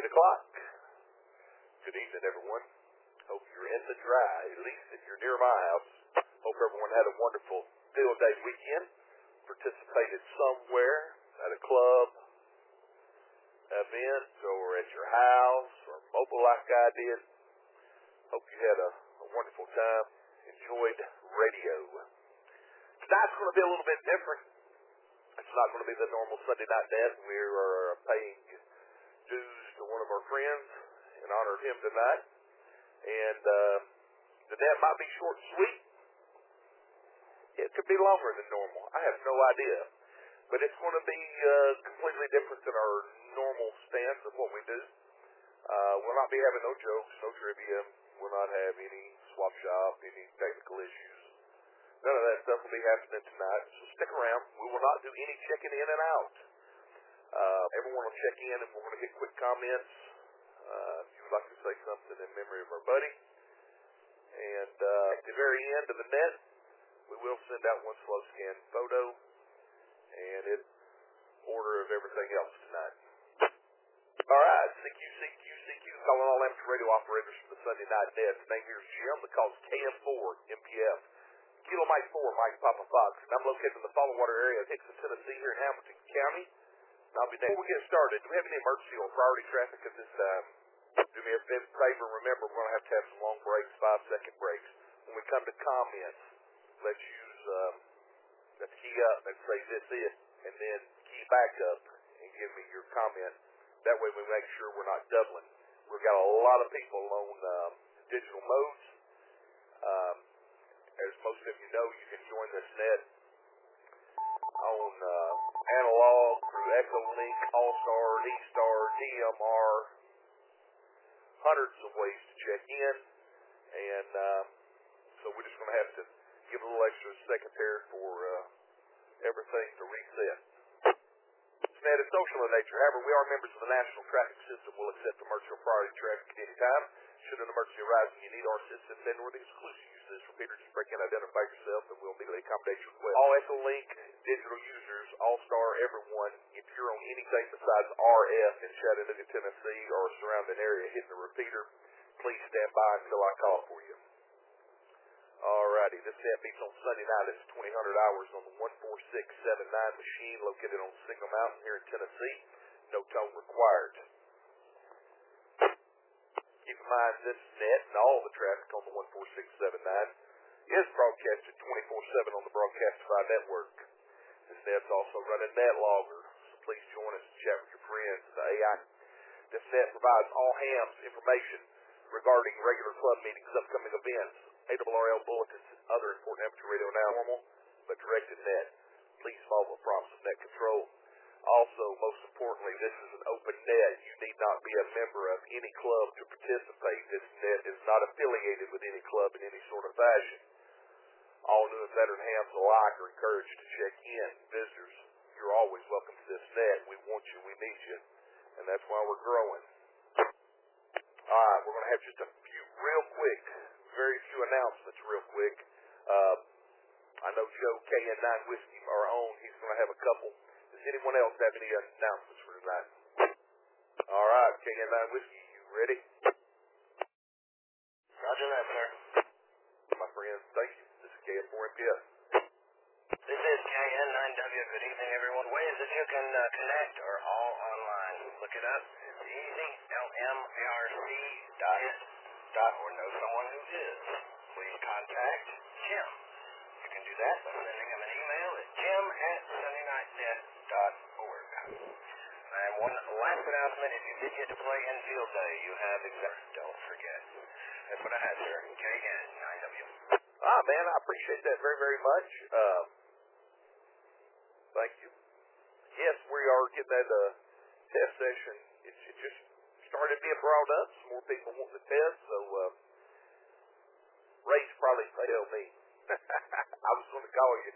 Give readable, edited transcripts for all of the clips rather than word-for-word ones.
o'clock. Good evening, everyone. Hope you're in the dry, at least if you're near my house. Hope everyone had a wonderful field day weekend. Participated somewhere at a club, event, or at your house, or mobile like I did. Hope you had a wonderful time. Enjoyed radio. Tonight's going to be a little bit different. It's not going to be the normal Sunday night net. We are paying dues to one of our friends in honor of him tonight. And the net might be short and sweet. It could be longer than normal. I have no idea. But it's going to be completely different than our normal stance of what we do. We'll not be having no jokes, no trivia. We'll not have any swap shop, any technical issues. None of that stuff will be happening tonight. So stick around. We will not do any checking in and out. Everyone will check in and we're going to get quick comments. If you would like to say something in memory of our buddy. And at the very end of the net, we will send out one slow scan photo and in order of everything else tonight. All right, CQ, calling all amateur radio operators for the Sunday night net. The name here is Jim. The call is KM4 MPF. Kilo Mike 4, Mike Papa Fox. And I'm located in the Fallen Water area of Hickson, Tennessee, here in Hamilton County. And I'll be next. Before we get started, do we have any emergency or priority traffic at this time? Do me a favor, remember, we're going to have some long breaks, 5-second breaks. When we come to comments, let's key up and say this is, and then key back up and give me your comment. That way we make sure we're not doubling. We've got a lot of people on digital modes. As most of you know, you can join this net on analog through Echolink, All-Star, D-Star, DMR, hundreds of ways to check in, and so we're just going to have to give a little extra second there for everything to reset. This net is social in nature. However, we are members of the National Traffic System. We'll accept emergency or priority traffic at any time. Should an emergency arise and you need our assistance, then we're the exclusive users. Repeater, just break in, identify yourself, and we'll immediately accommodate your request. All Echolink digital users, All-Star, everyone, if you're on anything besides RF in Chattanooga, Tennessee, or surrounding area hitting the repeater, please stand by until I call for you. Alrighty, this net meets on Sunday night. It's 2000 hours on the 14679 machine located on Signal Mountain here in Tennessee. No tone required. Keep in mind this net and all the traffic on the 14679 is broadcasted 24/7 on the Broadcastify network. This net's also running NetLogger, so please join us and chat with your friends. The AI. This net provides all hams information regarding regular club meetings, upcoming events, ARRL bulletins, and other important amateur radio now normal, but directed net. Please follow the prompts of net control. Also, most importantly, this is an open net. You need not be a member of any club to participate. This net is not affiliated with any club in any sort of fashion. All new and veteran hams alike are encouraged to check in. Visitors, you're always welcome to this net. We want you, we need you, and that's why we're growing. All right, we're going to have just a few real quick, very few announcements real quick. I know Joe KN9 Whiskey, our own, he's going to have a couple. Does anyone else have any announcements for tonight? All right, KN9 Whiskey, you ready? Roger that, sir. My friends, thank you. This is KN4MPS. This is KN9W. Good evening, everyone. Ways that you can connect are all online. Look it up. It's easy. LMARC.net or know someone who is. Please contact Jim. You can do that by sending him an email at jim@sundaynightnet.org. And one last announcement, if you did get to play in field day, you have don't forget. That's what I had, sir. KN9W. Man, I appreciate that very, very much. Thank you. Yes, we are getting that test session. It just started being brought up. Some more people want to test, so Ray's probably failed me. I was going to call you.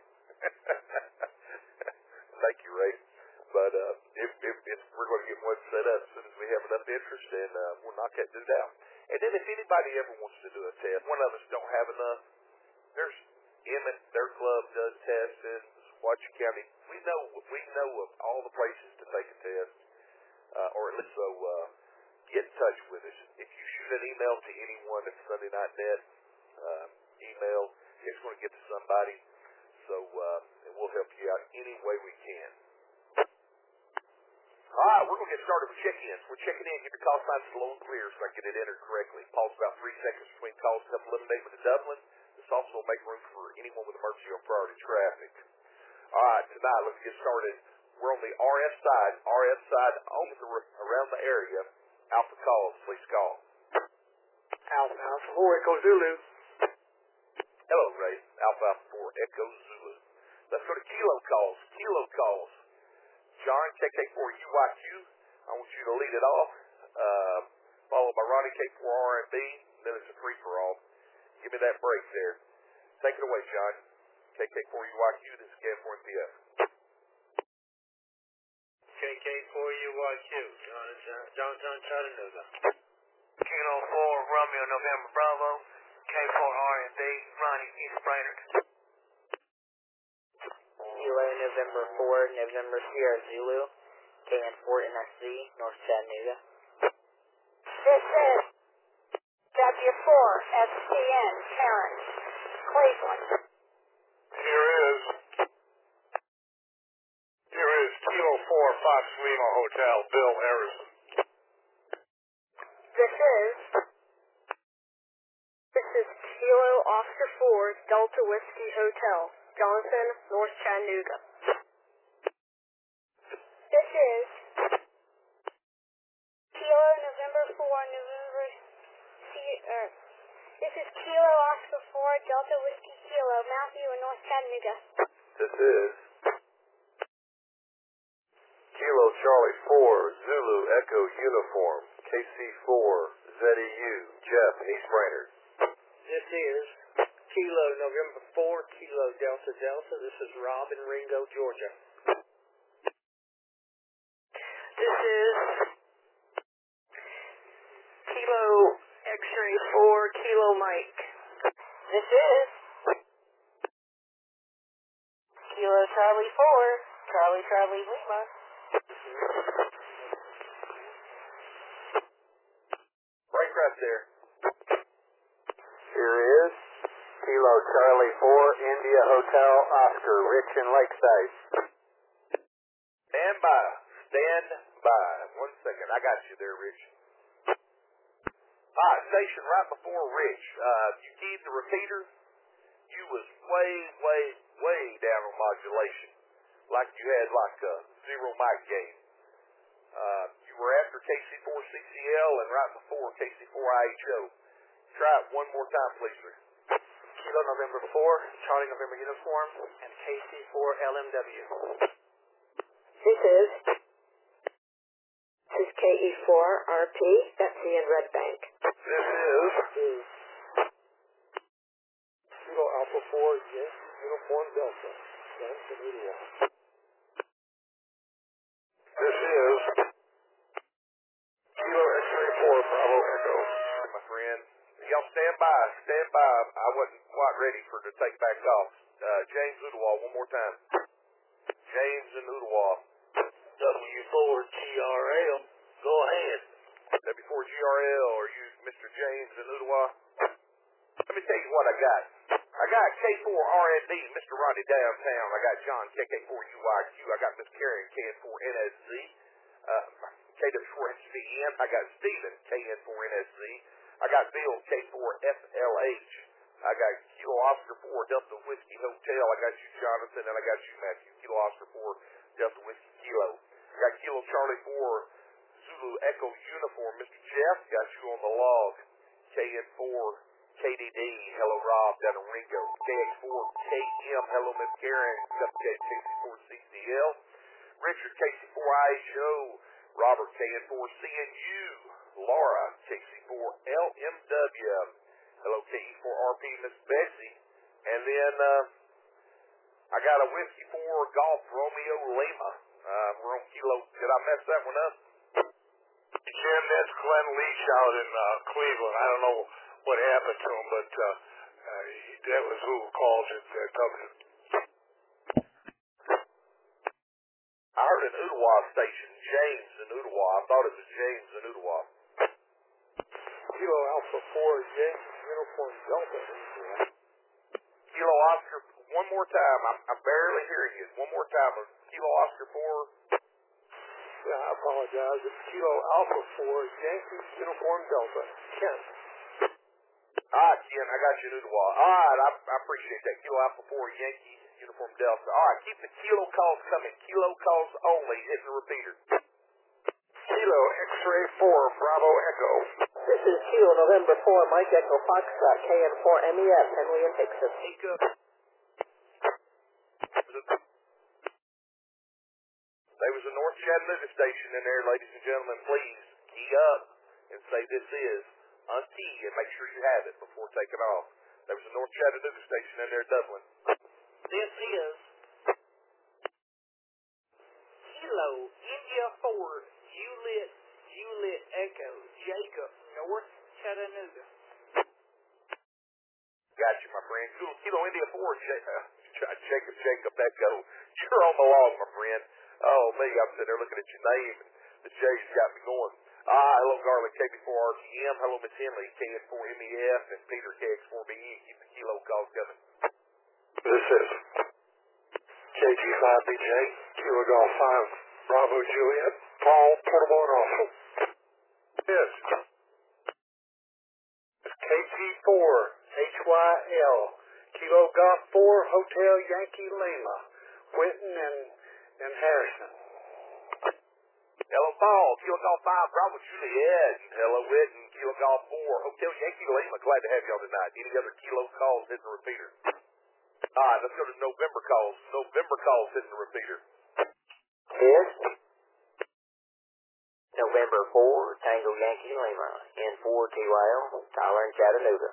Thank you, Ray. But if we're going to get one set up as soon as we have enough interest, and we'll knock that dude out. And then if anybody ever wants to do a test, one of us don't have enough, there's Emmett, their club does testing, Watch County. We know of all the places to take a test, or at least so get in touch with us. If you shoot an email to anyone at Sunday Night Net, email, it's going to get to somebody. So, and we'll help you out any way we can. All right, we're going to get started with check-ins. We're checking in, get the call sign slow and clear so I can get it entered correctly. Pause about 3 seconds between calls to help eliminate with the Dublin. This also will make room for anyone with emergency or priority traffic. All right, tonight, let's get started. We're on the RF side around the area. Alpha calls, please call. Alpha 4 Echo Zulu. Hello, Ray. Alpha 4 Echo Zulu. Let's go to Kilo calls. Kilo calls. John, KK4UYQ. I want you to lead it off. Followed by Ronnie, K4RNB. Then it's a free-for-all. Give me that break there. Take it away, John. KK4UYQ. This is KF4NPF. KK4UYQ. John Chattanooga. Kilo 4 Romeo November Bravo. K4RNB. Ronnie East Brainerd. Kilo November 4 November Sierra Zulu. KN4 NSC North Chattanooga. This is W4 STN Karen Cleveland. Here is Kilo 4 Fox Lima Hotel, Bill Harrison. This is Kilo Oscar 4 Delta Whiskey Hotel, Jonathan, North Chattanooga. This is Kilo November 4 November This is Kilo Oscar 4 Delta Whiskey Kilo, Mount View in North Chattanooga. This is Kilo Charlie 4 Zulu Echo Uniform, KC4 ZEU, Jeff, East Brainerd. This is Kilo November 4 Kilo Delta Delta. This is Rob in Ringo, Georgia. This is Kilo X-ray 4 Kilo Mike. This is Kilo Charlie 4 Charlie Lima. Break right there. Here is Kilo Charlie 4 India Hotel Oscar, Rich in Lakeside. Stand by. Stand by. 1 second. I got you there, Rich. All right, station right before Rich. You keyed the repeater. You was way down on modulation. Like you had like a zero mic gain. You were after KC4CCL and right before KC4IHO. Try it one more time, please, sir. Kilo November 4 Charlie November Uniform and KC4 LMW. This is KE4 RP, Betsy in Red Bank. This is Kilo Alpha 4 Uniform Delta. Johnson, India. This is Kilo X-ray 4 Bravo Echo. My friend, y'all stand by. Stand by. I wasn't quite ready for to take back off. James Ottawa, one more time. James in Ottawa. W4 GRL. Go ahead. W4 GRL, are you Mr. James in Ottawa? Let me tell you what I got. I got K4RND, Mr. Ronnie downtown. I got John, KK4UYQ. I got Miss Karen, KN4NSZ. KW4SVN. I got Stephen, KN4NSZ. I got Bill, K4FLH. I got Kilo Oscar 4 Delta Whiskey Hotel. I got you, Jonathan, and I got you, Matthew. Kilo Oscar 4 Delta Whiskey Kilo. I got Kilo Charlie 4 Zulu Echo Uniform. Mr. Jeff, got you on the log. KN4 KDD, hello Rob, down in Ringo. KX4 KM, hello Miss Karen. KC4 CCL. Richard, KC4IHO. Robert, KN4 CNU. Laura, KC4 LMW. Hello KE4 RP, Miss Betsy. And then I got a Whiskey 4 Golf Romeo Lima. We're on Kilo. Did I mess that one up? Jim, that's Glenn Leach out in Cleveland. I don't know what happened to him, but that was who called it. I heard an Ottawa station, James in Ottawa. I thought it was James in Ottawa. Kilo Alpha 4 Yankee Uniform Delta. Kilo Oscar, one more time. I'm barely hearing you. One more time. Kilo Oscar 4. Yeah, I apologize. It's Kilo Alpha 4 Yankee Uniform Delta. Kent. All right, Ken, I got you new to wall. All right, I appreciate that. Kilo Alpha 4 Yankee Uniform Delta. All right, keep the kilo calls coming. Kilo calls only. Hit the repeater. Kilo X-Ray 4 Bravo Echo. This is Kilo November 4 Mike Echo Foxtrot KN4 MEF Henley and Hickson. There was a North Chattanooga station in there, ladies and gentlemen. Please key up and say this is. Unkey and make sure you have it before taking off. There was a North Chattanooga station in there, Dublin. This is Kilo India 4 Juliet Echo Jacob North Chattanooga. Got you, my friend. Kilo India 4 Jacob Echo. You're on the log, my friend. Oh, me, I'm sitting there looking at your name, and the J's got me going. Hello, Garlic, KB4 RTM. Hello, Miss Henley, KN4 MEF, and Peter, KX4BE. Keep the kilo calls coming. This is KG5BJ, Kilo Golf 5 Bravo Juliet, Paul, Portable and Awful. Yes. KG4 HYL, Kilo Golf 4 Hotel Yankee Lima, Quinton and Harrison. Hello, Paul, Kilo Golf 5 Bravo Juliet. Hello, Whitten, Kilo Golf 4 Hotel Yankee Lima. Glad to have y'all tonight. Any other kilo calls, hit the repeater. All right, let's go to November calls. November calls, hit the repeater. Yes. November 4 Tango Yankee Lima N4 TYL Tyler and Chattanooga.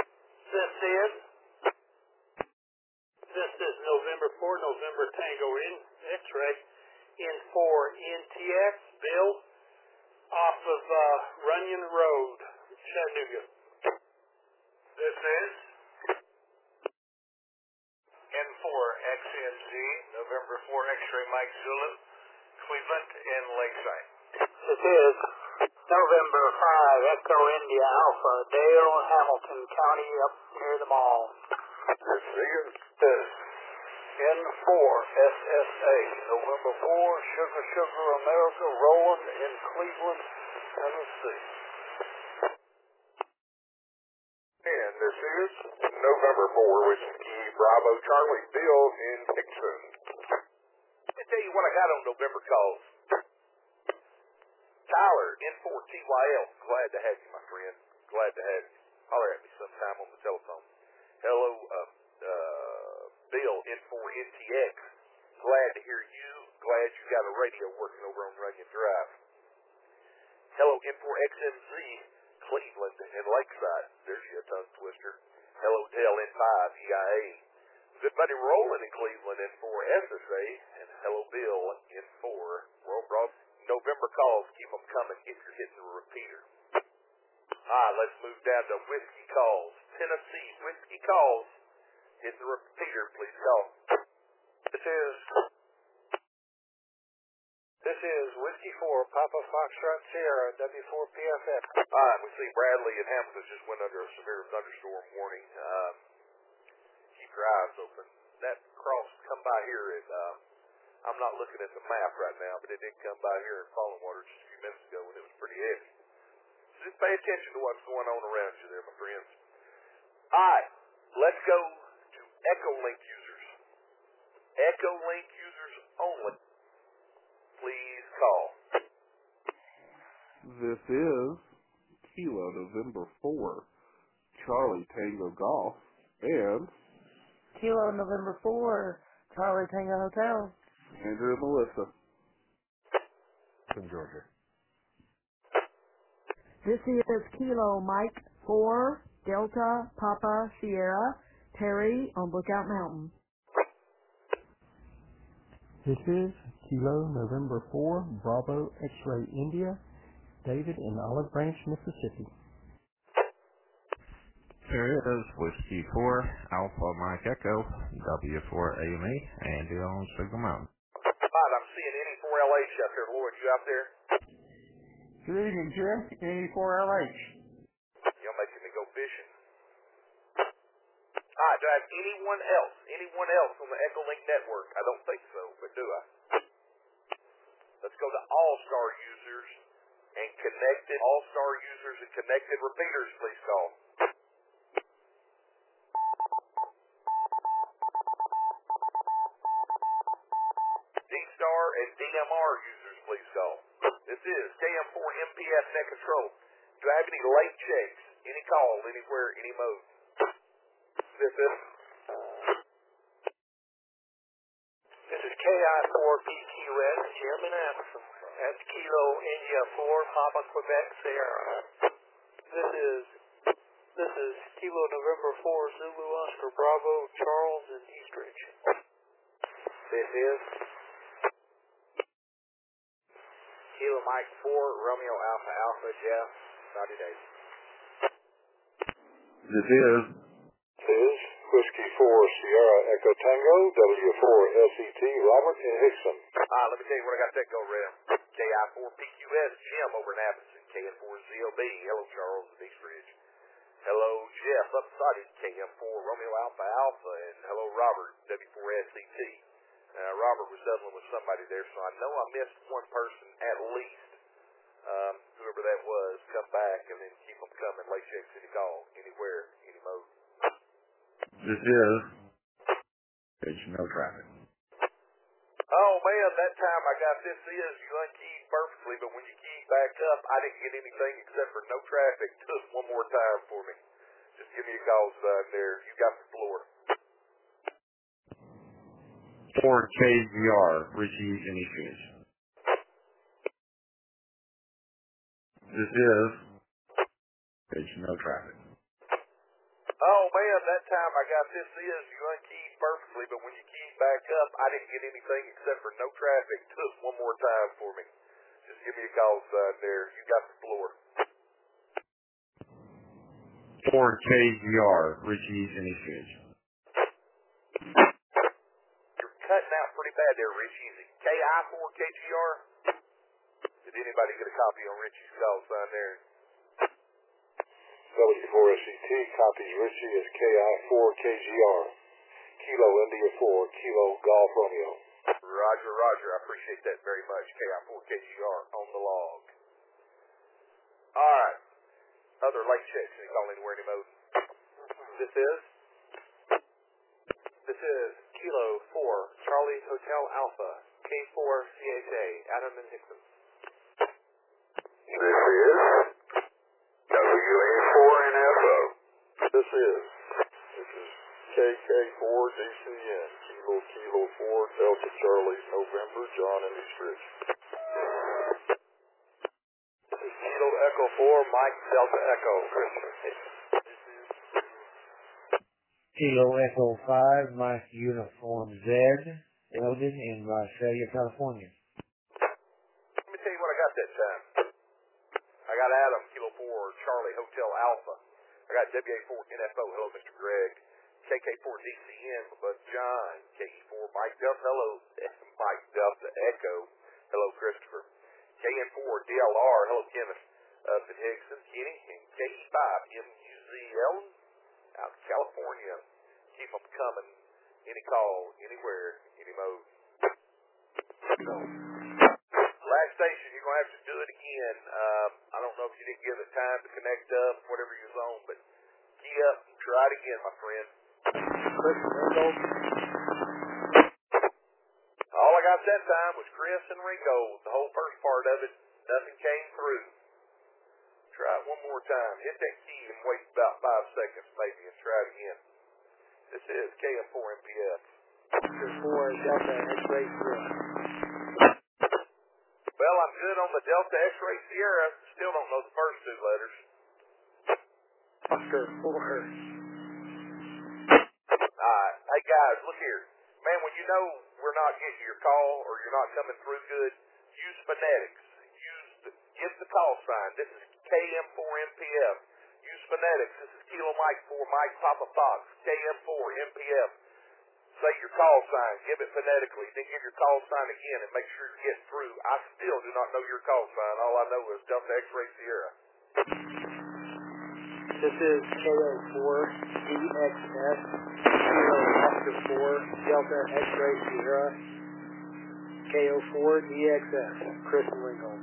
This is November 4 November Tango in X-Ray N4 NTX Bill off of Runyon Road, Chattanooga. This is N4 XNZ November 4 X-Ray Mike Zulu, Cleveland and Lakeside. This is November 5 Echo India Alpha Dale, Hamilton County up near the mall. This is N4 SSA November 4 Sugar America Roland in Cleveland, Tennessee. And this is November 4 Whiskey Bravo Charlie Bill in Hickson. Let me tell you what I got on November calls. Tyler, N4TYL. Glad to have you, my friend. Glad to have you. Holler at me sometime on the telephone. Hello, Bill, N4NTX. Glad to hear you. Glad you got a radio working over on Runyon Drive. Hello, N4XMZ, Cleveland and Lakeside. There's your tongue twister. Hello, Dale, N5 EIA. Good buddy Roland in Cleveland, N4SSA. And hello, Bill, N4 World Broad. November calls, keep them coming if you're hitting the repeater. Let's move down to whiskey calls. Tennessee whiskey calls. Hit the repeater, please call. This is Whiskey 4 Papa Foxtrot Sierra W4PFX. We see Bradley and Hamilton just went under a severe thunderstorm warning. Keep your eyes open. That cross come by here at, I'm not looking at the map right now, but it did come by here in Fallen Water just a few minutes ago and it was pretty heavy. So just pay attention to what's going on around you there, my friends. Alright, let's go to Echolink users. Echolink users only. Please call. This is Kilo November 4 Charlie Tango Golf and Kilo November 4 Charlie Tango Hotel. Andrew and Melissa from Georgia. This is Kilo Mike 4 Delta Papa Sierra Terry on Lookout Mountain. This is Kilo November 4 Bravo X-Ray India David in Olive Branch, Mississippi. Here is Whiskey 4 Alpha Mike Echo W4 AME Andy on Signal Mountain. Alright, I'm seeing N4LH out there. Lloyd, you out there? Good evening, Jim. N4LH. anyone else on the Echolink network? I don't think so, but do I? Let's go to All-Star users and connected. All-Star users and connected repeaters, please call. D-Star and DMR users, please call. This is KM4 MPF Net Control. Do I have any late checks? Any call, anywhere, any mode? This is KI4BQS, Jim in Anderson. That's Kilo India 4, Papa Quebec Sierra. This is Kilo November 4, Zulu Oscar Bravo, Charles in Eastridge. This is Kilo Mike 4, Romeo Alpha Alpha, Jeff, Saudi Days. This is Whiskey 4 Sierra Echo Tango, W4 SET, Robert in Hickson. Let me tell you what I got that go, Ram. KI4PQS, Jim over in Appleton, KN4ZLB, hello Charles in Eastridge. Hello Jeff, up Saudi, KM4 Romeo Alpha Alpha, and hello Robert, W4SET. Robert was settling with somebody there, so I know I missed one person at least. Whoever that was, come back and then keep them coming. Late checks, any call, anywhere, any mode. This is no traffic. Oh man, that time I got this is you unkeyed perfectly, but when you keyed back up, I didn't get anything except for no traffic. Just one more time for me. Just give me a call, son. There, you got the floor. 4KGR, Richie in Eastridge. This is no traffic. Oh man, that time I got this is you unkeyed perfectly, but when you keyed back up, I didn't get anything except for no traffic. Just one more time for me. Just give me a call, son. There, you got the floor. 4KGR, Richie in Eastridge. You're cutting out pretty bad there, Richie. Is it KI4KGR? Did anybody get a copy on Richie's call, son? There. W4SET copies Richie as KI4KGR. Kilo India 4, Kilo Golf Romeo. Roger, Roger. I appreciate that very much. KI4KGR on the log. All right. Other late checks. Any call anywhere, any mode? This is Kilo 4, Charlie Hotel Alpha, K4 CHA, Adam and Hickson. This is WA4NFO. This is KK4DCN, Kilo 4, Delta Charlie, November, John in Eastridge. This is Kilo Echo 4, Mike Delta Echo, Christopher. Kilo Echo 5, Mike Uniform Z, Eldon in Visalia, California. Let me tell you what I got that time. I got Adam, Kilo 4, Charlie Hotel Alpha. I got WA4 NFO, hello Mr. Greg. KK4 DCN, my bud John. KE4 Mike Delta, hello Mike Delta Echo, hello Christopher. KN4 DLR, hello Kenneth. Up at Hickson, Kenny, and KE5 MUZ Ellen, out in California. Keep them coming. Any call, anywhere, any mode. Last station, you're going to have to do it again. I don't know if you didn't give it time to connect up, whatever you're on, but key up and try it again, my friend. All I got that time was Chris and Ringo. The whole first part of it, nothing came through. Try it one more time. Hit that key and wait about 5 seconds maybe and try it again. This is KM4 MPF. This is 4 Delta X-Ray Sierra. Well, I'm good on the Delta X-Ray Sierra. Still don't know the first 2 letters. Oscar 4. Alright. Hey guys, look here. Man, when you know we're not getting your call or you're not coming through good, use phonetics. Give the call sign. This is KM4 MPF. Use phonetics. This is Kilo Mike 4, Mike Papa Fox, KM4 MPF. Say your call sign. Give it phonetically. Then give your call sign again and make sure you get through. I still do not know your call sign. All I know is Delta X-Ray Sierra. This is KO4DXS, Kilo Oscar 4, Delta X-Ray Sierra, KO4DXS, Chris and Lincoln.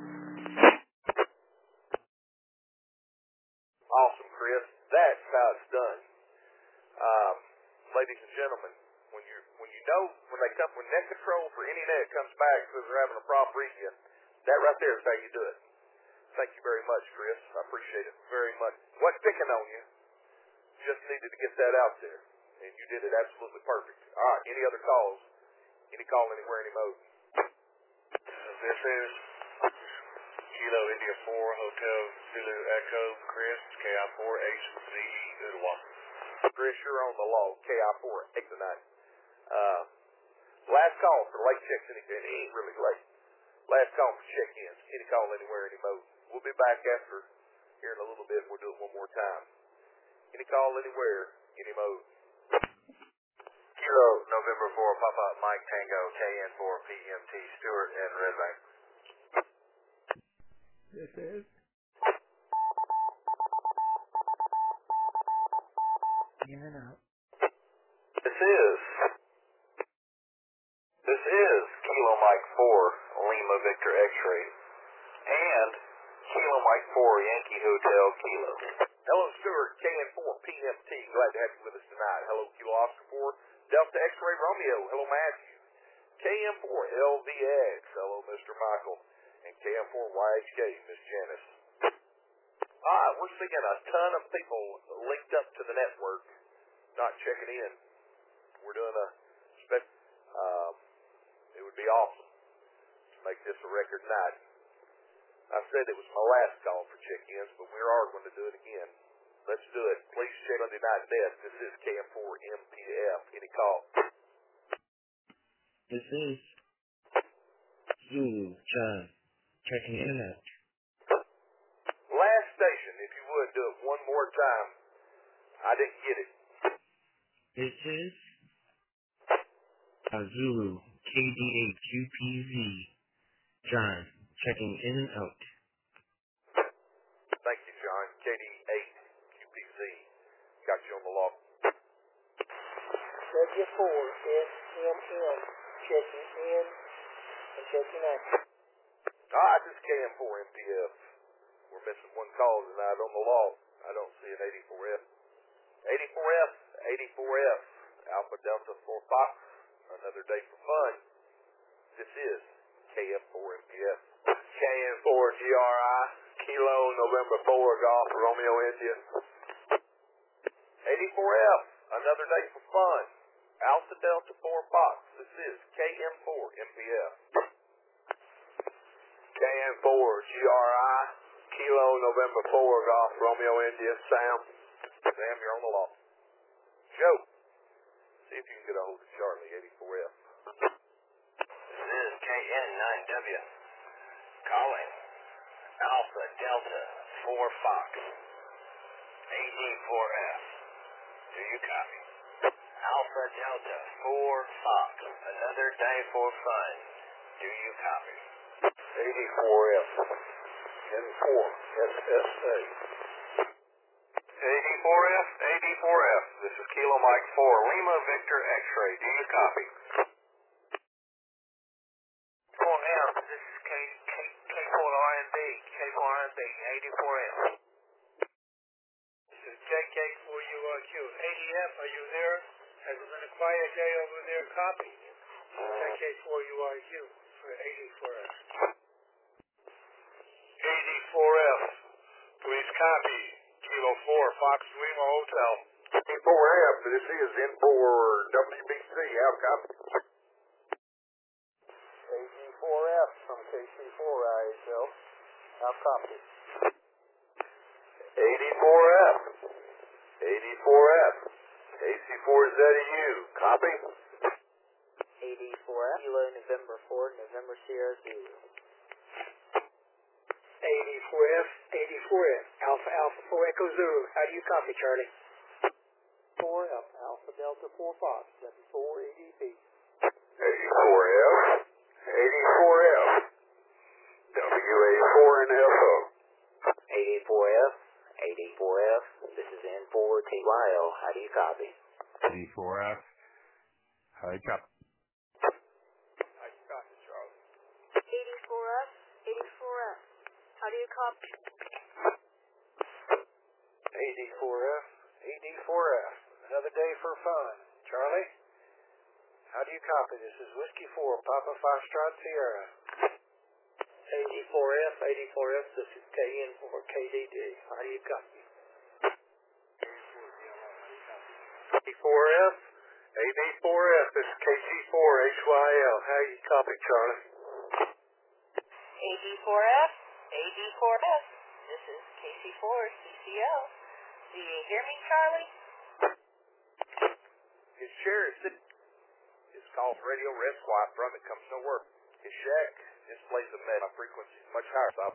Awesome, Chris. That's how it's done. Ladies and gentlemen, when net control for any net comes back because they're having a problem reading you, that right there is how you do it. Thank you very much, Chris. I appreciate it very much. Wasn't picking on you. Just needed to get that out there. And you did it absolutely perfect. All right, any other calls? Any call anywhere, any mode? This is Kilo India 4 Hotel Zulu Echo, Chris, KI4HZE Ottawa. Chris, you're on the log, KI489. Last call for late checks, and it ain't really late. Last call for check-ins. Any call anywhere, any mode. We'll be back after here in a little bit. We'll do it one more time. Any call anywhere, any mode. Kilo November 4 Papa Mike Tango KN4 PMT Stewart and Red Bank. This is in and out. This is Kilo Mike 4 Lima Victor X-Ray and Kilo Mike 4 Yankee Hotel Kilo. Hello, Stewart, KN4 PMT. Glad to have you with us tonight. Hello, Kilo Oscar 4 Delta X-Ray Romeo. Hello, Matthew. KM4 LVX. Hello, Mr. Michael. And KM4 YHK, Miss Janice. All right, we're seeing a ton of people linked up to the network, not checking in. We're doing a it would be awesome to make this a record night. I said it was my last call for check-ins, but we are going to do it again. Let's do it. Please check Monday Night Net. This is KM4 MPF. Any call? This is Zulu John, checking in and out. Last station, if you would, do it one more time. I didn't get it. This is Zulu KD8QPZ, John, checking in and out. Thank you, John. KD8QPZ. Got you on the log. W4SMM, checking in and checking out. This is KM4 MPF. We're missing one call tonight on the log. I don't see an 84F. 84F. Alpha Delta 4 Fox. Another day for fun. This is KM4 MPF. KN4 GRI Kilo November 4 Golf Romeo India. 84F. Another day for fun. Alpha Delta 4 Fox. This is KM4 MPF. KN4 GRI Kilo November 4 Golf Romeo India. Sam, you're on the law. Joe, see if you can get a hold of Charlie, 84F. This is KN9W. Calling Alpha Delta 4 Fox. AD4F. Do you copy? Alpha Delta 4 Fox. Another day for fun. Do you copy? 84F N4 SSA. 84F. This is Kilo Mike 4 Lima Victor X-Ray. Do you copy? 4F. This is K4RNB. K4RNB. 84F. This is JK4URQ. 80F. Are you there? Has there been a quiet day over there? Copy. JK4URQ for 84F. 84F. Please copy. Kilo 4 Fox Lima Hotel. 84F. This is N4WBC. How copy? AG4F from KC4 IHL. How copy? 84F. AC4ZEU. Copy? 84F, Kilo November 4, November Sierra Zulu. 84F, Alpha 4 Echo Zulu. How do you copy, Charlie? 4F, Alpha Delta 4 Fox, 74ADP. 84F. WA4 and FO. 84F, AD4F, this is N4TYL. How do you copy? D4F. How do you copy? I copy, Charlie. 84F, 84F. How do you copy? AD4F, AD4F. Another day for fun. Charlie, how do you copy? This is Whiskey 4, Papa Foxtrot Sierra. AD4F, AD4F. This is KN4KDD. How do you copy? AD4F, AD4F. This is KC4HYL. How do you copy, Charlie? AD4F, AD4F. This is KC4CCL. Do you hear me, Charlie? His sheriff his calls radio red swipe from it comes no work. His shack displays a med frequency much higher, so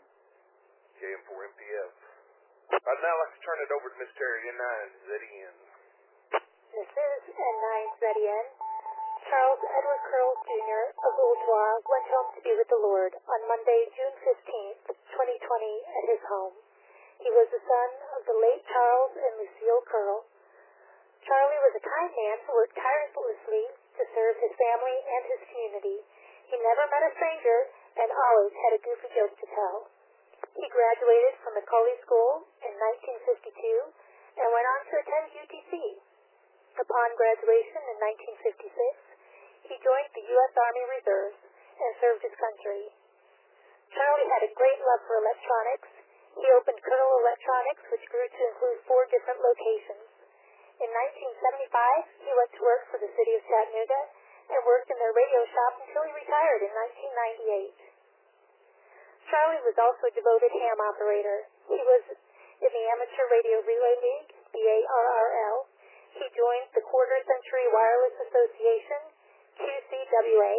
KM4MPF. I'd now like to turn it over to Miss Terry N9ZN. This is N9ZN. Charles Edward Curl Jr. of Ooltewah went home to be with the Lord on Monday, June 15th, 2020, at his home. He was the son of the late Charles and Lucille Curl. Charlie was a kind man who worked tirelessly to serve his family and his community. He never met a stranger and always had a goofy joke to tell. He graduated from Macaulay School in 1952 and went on to attend UTC. Upon graduation in 1956, he joined the U.S. Army Reserves and served his country. Charlie had a great love for electronics. He opened Curl Electronics, which grew to include 4 different locations. In 1975, he went to work for the city of Chattanooga and worked in their radio shop until he retired in 1998. Charlie was also a devoted ham operator. He was in the Amateur Radio Relay League, the ARRL. He joined the Quarter Century Wireless Association, QCWA,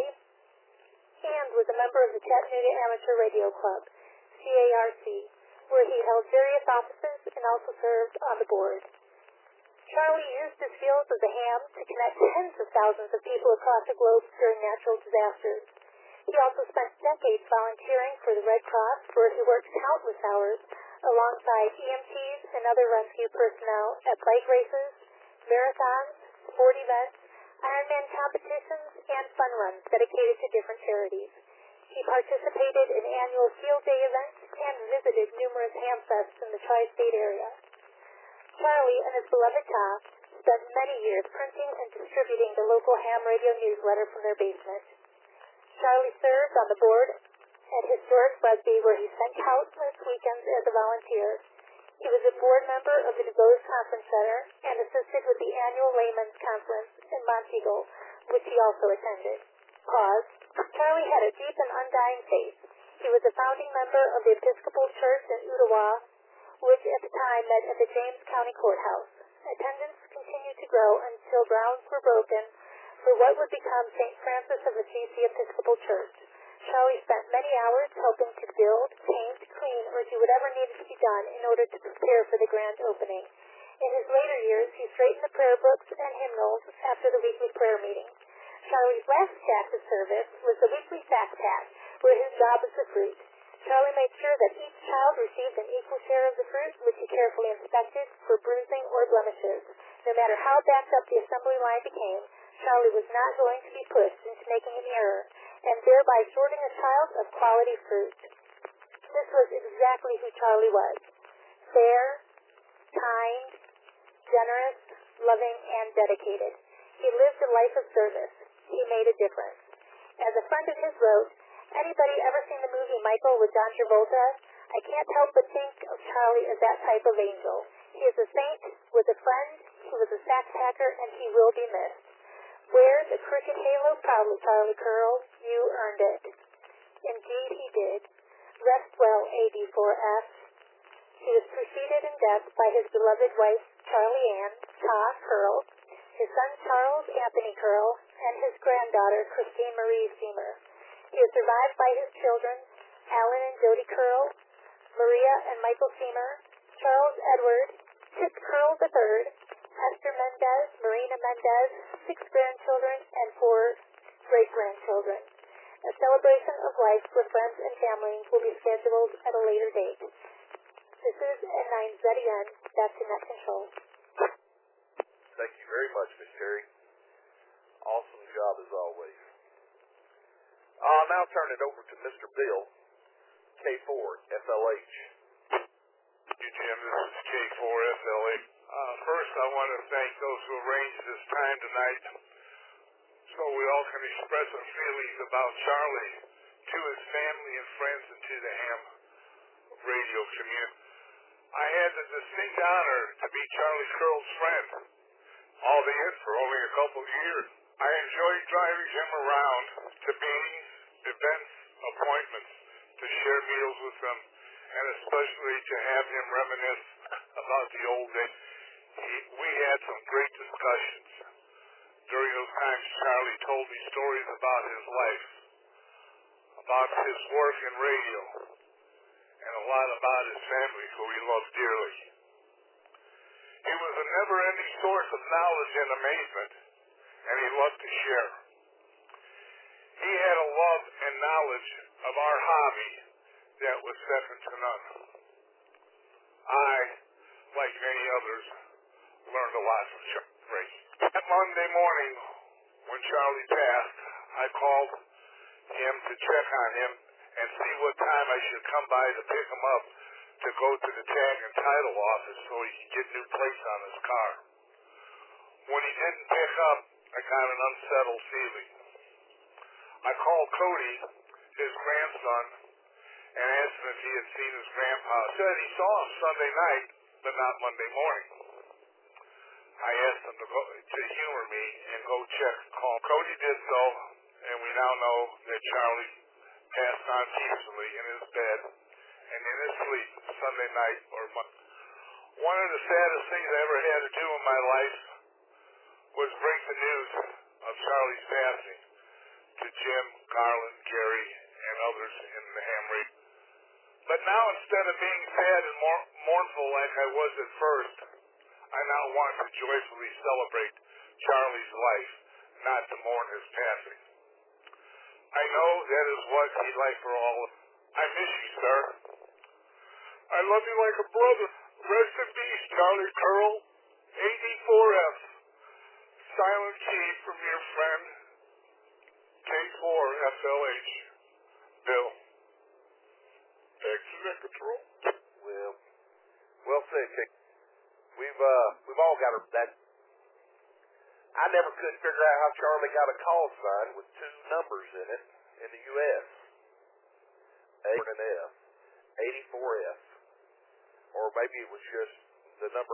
and was a member of the Chattanooga Amateur Radio Club, CARC, where he held various offices and also served on the board. Charlie used his skills as a ham to connect tens of thousands of people across the globe during natural disasters. He also spent decades volunteering for the Red Cross, where he worked countless hours alongside EMTs and other rescue personnel at bike races, marathons, sport events, Ironman competitions, and fun runs dedicated to different charities. He participated in annual field day events and visited numerous ham fests in the tri-state area. Charlie and his beloved Tom spent many years printing and distributing the local ham radio newsletter from their basement. Charlie served on the board at Historic Busby, where he spent countless weekends as a volunteer. He was a board member of the DuBose Conference Center and assisted with the annual Layman's Conference in Monteagle, which he also attended. Charlie had a deep and undying faith. He was a founding member of the Episcopal Church in Ooltewah, which at the time met at the James County Courthouse. Attendance continued to grow until grounds were broken for what would become St. Francis of Assisi Episcopal Church. Charlie spent many hours helping to build, paint, clean, or do whatever needed to be done in order to prepare for the grand opening. In his later years, he straightened the prayer books and hymnals after the weekly prayer meeting. Charlie's last act of service was the weekly sack pack, where his job was the fruit. Charlie made sure that each child received an equal share of the fruit, which he carefully inspected for bruising or blemishes. No matter how backed up the assembly line became, Charlie was not going to be pushed into making an error, and thereby shorting a child of quality fruit. This was exactly who Charlie was. Fair, kind, generous, loving, and dedicated. He lived a life of service. He made a difference. As a friend of his wrote, "Anybody ever seen the movie Michael with John Travolta? I can't help but think of Charlie as that type of angel. He is a saint, was a friend, he was a sack packer, and he will be missed. Wear the cricket halo proudly, Charlie Curl. You earned it." Indeed he did. Rest well, AD4F. He was preceded in death by his beloved wife, Charlie Ann, Ta Curl, his son Charles Anthony Curl, and his granddaughter, Christine Marie Seymour. He is survived by his children, Alan and Jody Curl, Maria and Michael Seymour, Charles Edward, Tip Curl III, Esther Mendez, Marina Mendez, 6 grandchildren, and 4 great-grandchildren. A celebration of life with friends and family will be scheduled at a later date. This is N9Z ready N, that's the net control. Thank you very much, Miss Terry. Awesome job as always. I'll now turn it over to Mr. Bill, K4, FLH. Thank you, Jim. This is K4 FLH. First, I want to thank those who arranged this time tonight so we all can express our feelings about Charlie to his family and friends and to the ham radio community. I had the distinct honor to be Charlie Curl's friend, albeit for only a couple of years. I enjoyed driving him around to meetings, events, appointments, to share meals with him, and especially to have him reminisce about the old days. We had some great discussions. During those times, Charlie told me stories about his life, about his work in radio, and a lot about his family, who he loved dearly. He was a never-ending source of knowledge and amazement, and he loved to share. He had a love and knowledge of our hobby that was second to none. I, like many others, learned a lot from Charlie. That Monday morning, when Charlie passed, I called him to check on him and see what time I should come by to pick him up to go to the tag and title office so he could get new plates on his car. When he didn't pick up, I got an unsettled feeling. I called Cody, his grandson, and asked him if he had seen his grandpa. He said he saw him Sunday night, but not Monday morning. I asked him to humor me and go check and call. Cody did so, and we now know that Charlie passed on peacefully in his bed and in his sleep Sunday night or Monday. One of the saddest things I ever had to do in my life was break the news of Charlie's passing to Jim, Garland, Gary, and others in the ham radio. But now, instead of being sad and mournful like I was at first, I now want to joyfully celebrate Charlie's life, not to mourn his passing. I know that is what he'd like for all of us. I miss you, sir. I love you like a brother. Rest in peace, Charlie Curl, AD4F. Silent key from your friend, K4FLH. Bill. Excellent control. Well said, Chick. We've all got that. I never could figure out how Charlie got a call sign with two numbers in it in the U.S. A and an F. 84F. Or maybe it was just the number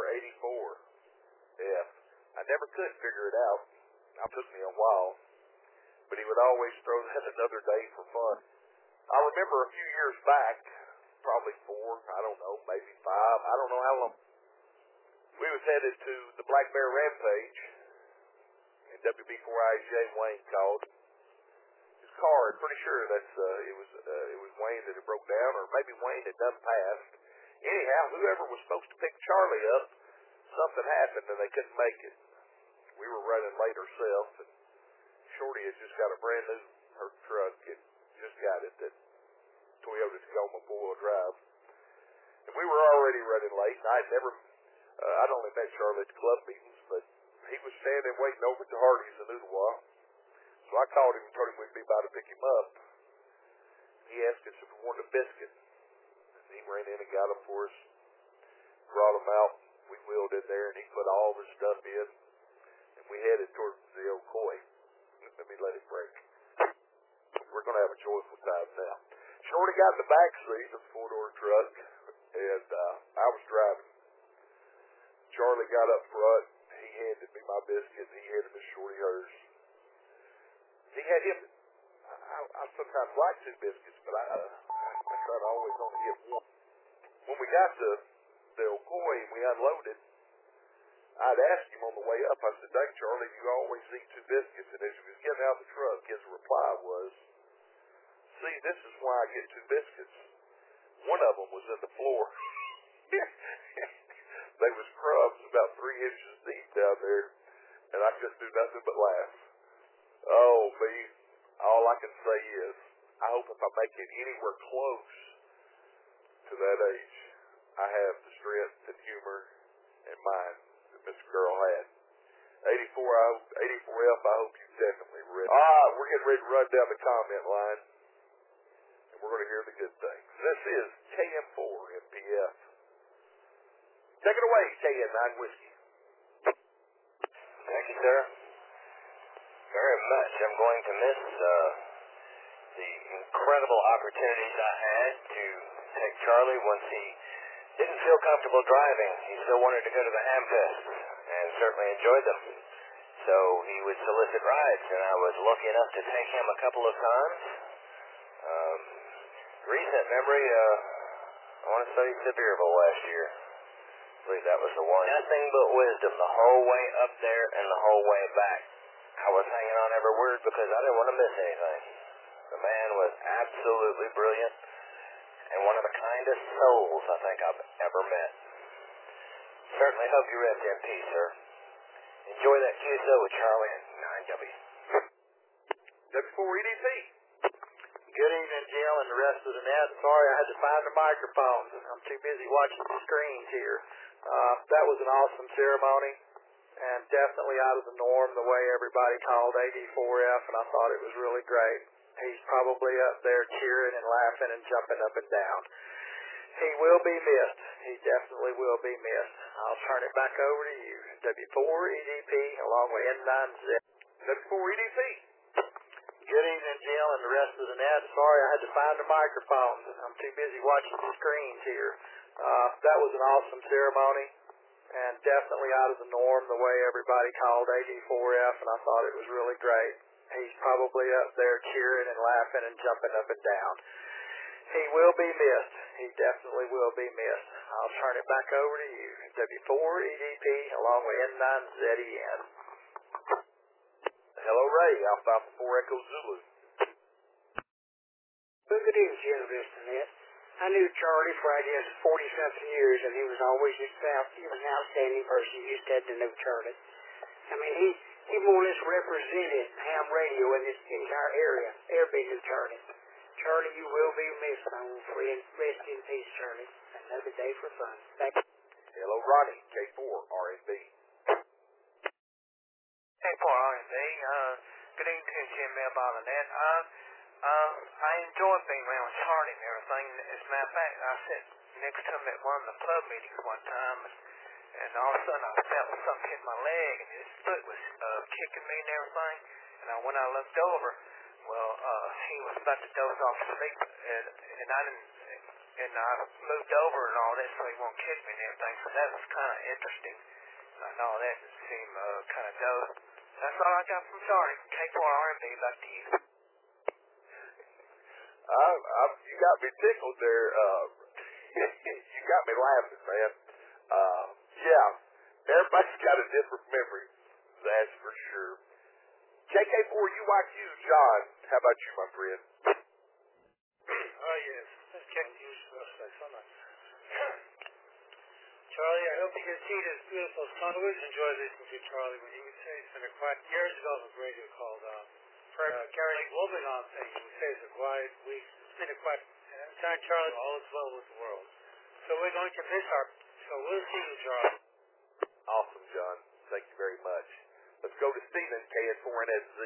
84F. I never could figure it out. It took me a while. But he would always throw that another day for fun. I remember a few years back, probably 4, I don't know, maybe 5, I don't know how long. We was headed to the Black Bear Rampage, and WB4IJ Wayne called. His car, I'm pretty sure it was Wayne that had broke down, or maybe Wayne had done passed. Anyhow, whoever was supposed to pick Charlie up, something happened and they couldn't make it. We were running late ourselves, and Shorty had just got a brand new truck. It just got it, that Toyota Tacoma 4-wheel drive. And we were already running late, and I'd only met Charlie at the club meetings, but he was standing waiting over at the Hardee's in Ottawa. So I called him and told him we'd be by to pick him up. He asked us if we wanted a biscuit. And he ran in and got them for us, brought them out. We wheeled in there, and he put all of his stuff in, and we headed towards the old Coy. Let me let it break. We're going to have a joyful time now. Shorty got in the back seat of the 4-door truck, and I was driving. Charlie got up front. He handed me my biscuit, and he handed Miss Shorty hers. He had him. I sometimes like 2 biscuits, but I try to always only get 1. When we got to the old Coy and we unloaded, I'd asked him on the way up, I said, "Dang, Charlie, you always eat 2 biscuits." And as he was getting out of the truck, his reply was, "See, this is why I get 2 biscuits. One of them was in the floor." They was crumbs about 3 inches deep down there, and I couldn't do nothing but laugh. Oh, me, all I can say is, I hope if I make it anywhere close to that age, I have the strength and humor and mind that Miss Girl had. 84F, I hope you definitely read. We're getting ready to run down the comment line, and we're going to hear the good things. This is KM4 MPF. Take it away, KN9 Whiskey. Thank you, sir. Very much. I'm going to miss the incredible opportunities I had to take Charlie once he didn't feel comfortable driving. He still wanted to go to the Hamfests and certainly enjoyed them. So he would solicit rides, and I was lucky enough to take him a couple of times. Recent memory, I want to say Sevierville last year. I believe that was the one. Nothing but wisdom the whole way up there and the whole way back. I was hanging on every word because I didn't want to miss anything. The man was absolutely brilliant and one of the kindest souls I think I've ever met. Certainly hope you rest in peace, sir. Enjoy that QSO with Charlie and 9W. W4EDP. Good evening, Jim, and the rest of the net. Sorry I had to find the microphone. I'm too busy watching the screens here. That was an awesome ceremony, and definitely out of the norm the way everybody called AD4F, and I thought it was really great. He's probably up there cheering and laughing and jumping up and down. He will be missed. He definitely will be missed. I'll turn it back over to you. W4EDP along with N9Z. W4EDP. Good evening, Jill, and the rest of the net. Sorry I had to find the microphone. I'm too busy watching the screens here. That was an awesome ceremony, and definitely out of the norm the way everybody called AD4F, and I thought it was really great. He's probably up there cheering and laughing and jumping up and down. He will be missed. He definitely will be missed. I'll turn it back over to you. W4EDP along with N9ZEN. Hello, Ray. Alpha 4 Echo Zulu. Well, good evening, Jim, Net. I knew Charlie for, I guess, 40-something years, and he was always an outstanding person. You just had to know Charlie. I mean, he more or less represented ham radio in this entire area. Everybody knew Charlie. Charlie, you will be missed, my old friend. Rest in peace, Charlie. Another day for fun. Thank you. Hello, Ronnie. K4 RNB. K4 RNB. Good evening, Jim Mailball and Net. I enjoyed being around Charlie and everything. As a matter of fact, I sat next to him at one of the club meetings one time, and all of a sudden I felt something hit my leg, and his foot was kicking me and everything. And when I looked over, well, he was about to doze off to sleep, and I moved over and all that so he won't kick me and everything. So that was kind of interesting. And all that seemed kind of dope. That's all I got from Charlie. K4 RNB, back to you. You got me tickled there. You got me laughing, man. Yeah, everybody's got a different memory, that's for sure. KK4UIQ, John, how about you, my friend? Yes. This Ken Hughes, Charlie, I hope you get to see this beautiful song. I always enjoy listening to Charlie when he would say it's been a quiet, years ago on the radio called Gary Wobegon thing. He would say it's a quiet week. It's been a quiet, and every time Charlie, all is well with the world. So we're going to miss so we'll see you, Charlie. Awesome, John. Thank you very much. Let's go to Steven, KN4NSZ.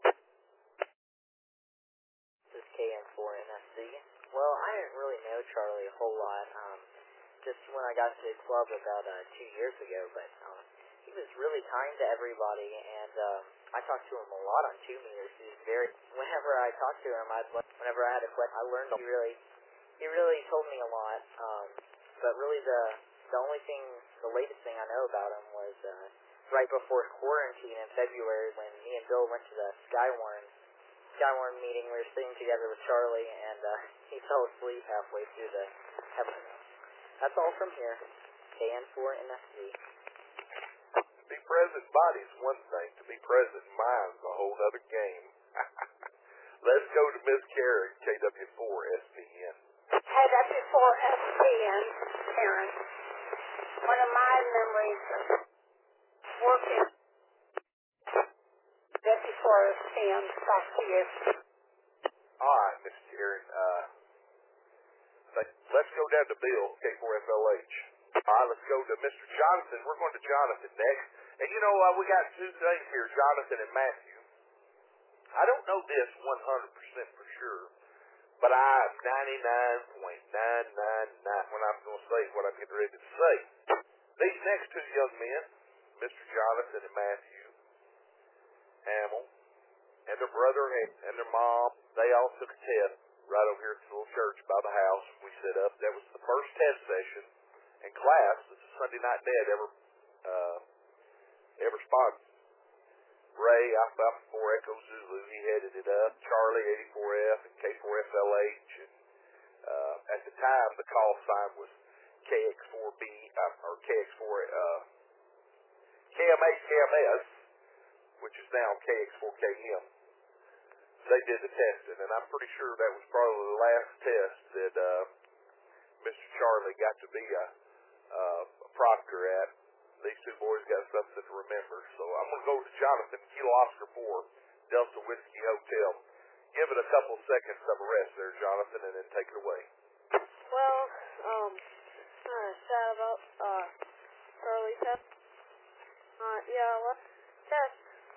This is KN4NSZ. Well, I didn't really know Charlie a whole lot. Just when I got to the club about 2 years ago, but he was really kind to everybody, and I talked to him a lot on 2 meters. He was whenever I talked to him, whenever I had a question, I learned. He really told me a lot. But really, the latest thing I know about him was right before quarantine in February when me and Bill went to the Skywarn meeting. We were sitting together with Charlie, and he fell asleep halfway through the episode. That's all from here. KN4NSZ. To be present in body is one thing. To be present in mind is a whole other game. Let's go to Ms. Karen, KW4SPN. KW4SPN, Karen. One of my memories of working KW4SPN, back to you. All right, Ms. Karen. Let's go down to Bill, K4FLH. All right, let's go to Mr. Jonathan. We're going to Jonathan next. And you know, we got two things here, Jonathan and Matthew. I don't know this 100% for sure, but I'm 99.999 when I'm going to say what I'm getting ready to say. These next two young men, Mr. Jonathan and Matthew Hamill, and their brother and their mom, they all took a test right over here at the little church by the house we set up. That was the first test session in class that the Sunday Night Net ever sponsored. Ray, Alpha 4 Echo Zulu, he headed it up. Charlie, 84F, and K4FLH. And at the time, the call sign was KX4B, or KX4, KMS, which is now KX4KM. They did the testing, and I'm pretty sure that was probably the last test that Mr. Charlie got to be a proctor at. These two boys got something to remember. So I'm going to go to Jonathan, Kilo Oscar 4, Delta Whiskey Hotel. Give it a couple seconds of a rest there, Jonathan, and then take it away. Well, kind of sad about Charlie test. Yeah, last test.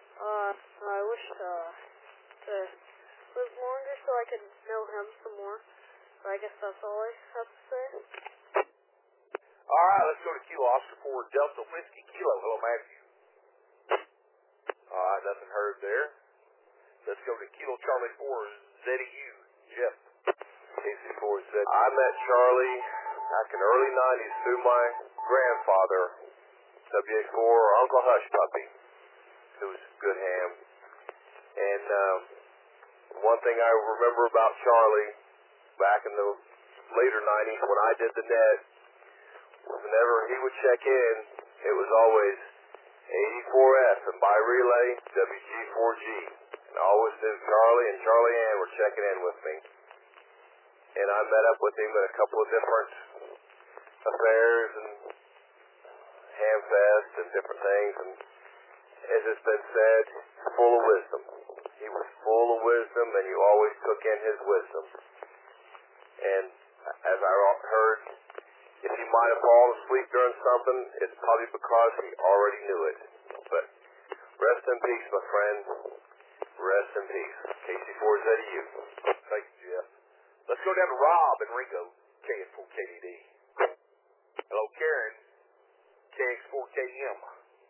I wish to live longer so I could know him some more. But I guess that's all I have to say. All right, let's go to Kilo Oscar 4, Delta Whiskey Kilo. Hello, Matthew. All right, nothing heard there. Let's go to Kilo Charlie 4, ZEU, Jeff. KC4Z. I met Charlie back in the early 90s through my grandfather, WA4, or Uncle Hush Puppy, who was good ham. And one thing I remember about Charlie back in the later 90s when I did the net, whenever he would check in, it was always 84F and by relay WG4G. And I always knew Charlie and Charlie Ann were checking in with me. And I met up with him at a couple of different affairs and Hamfest and different things. And as it's been said, full of wisdom. He was full of wisdom, and you always took in his wisdom. And as I heard, if he might have fallen asleep during something, it's probably because he already knew it. But rest in peace, my friend. Rest in peace. KC4ZU. Thank you, Jeff. Let's go down to Rob and Ringo, KX4KDD. Hello, Karen, KX4KM.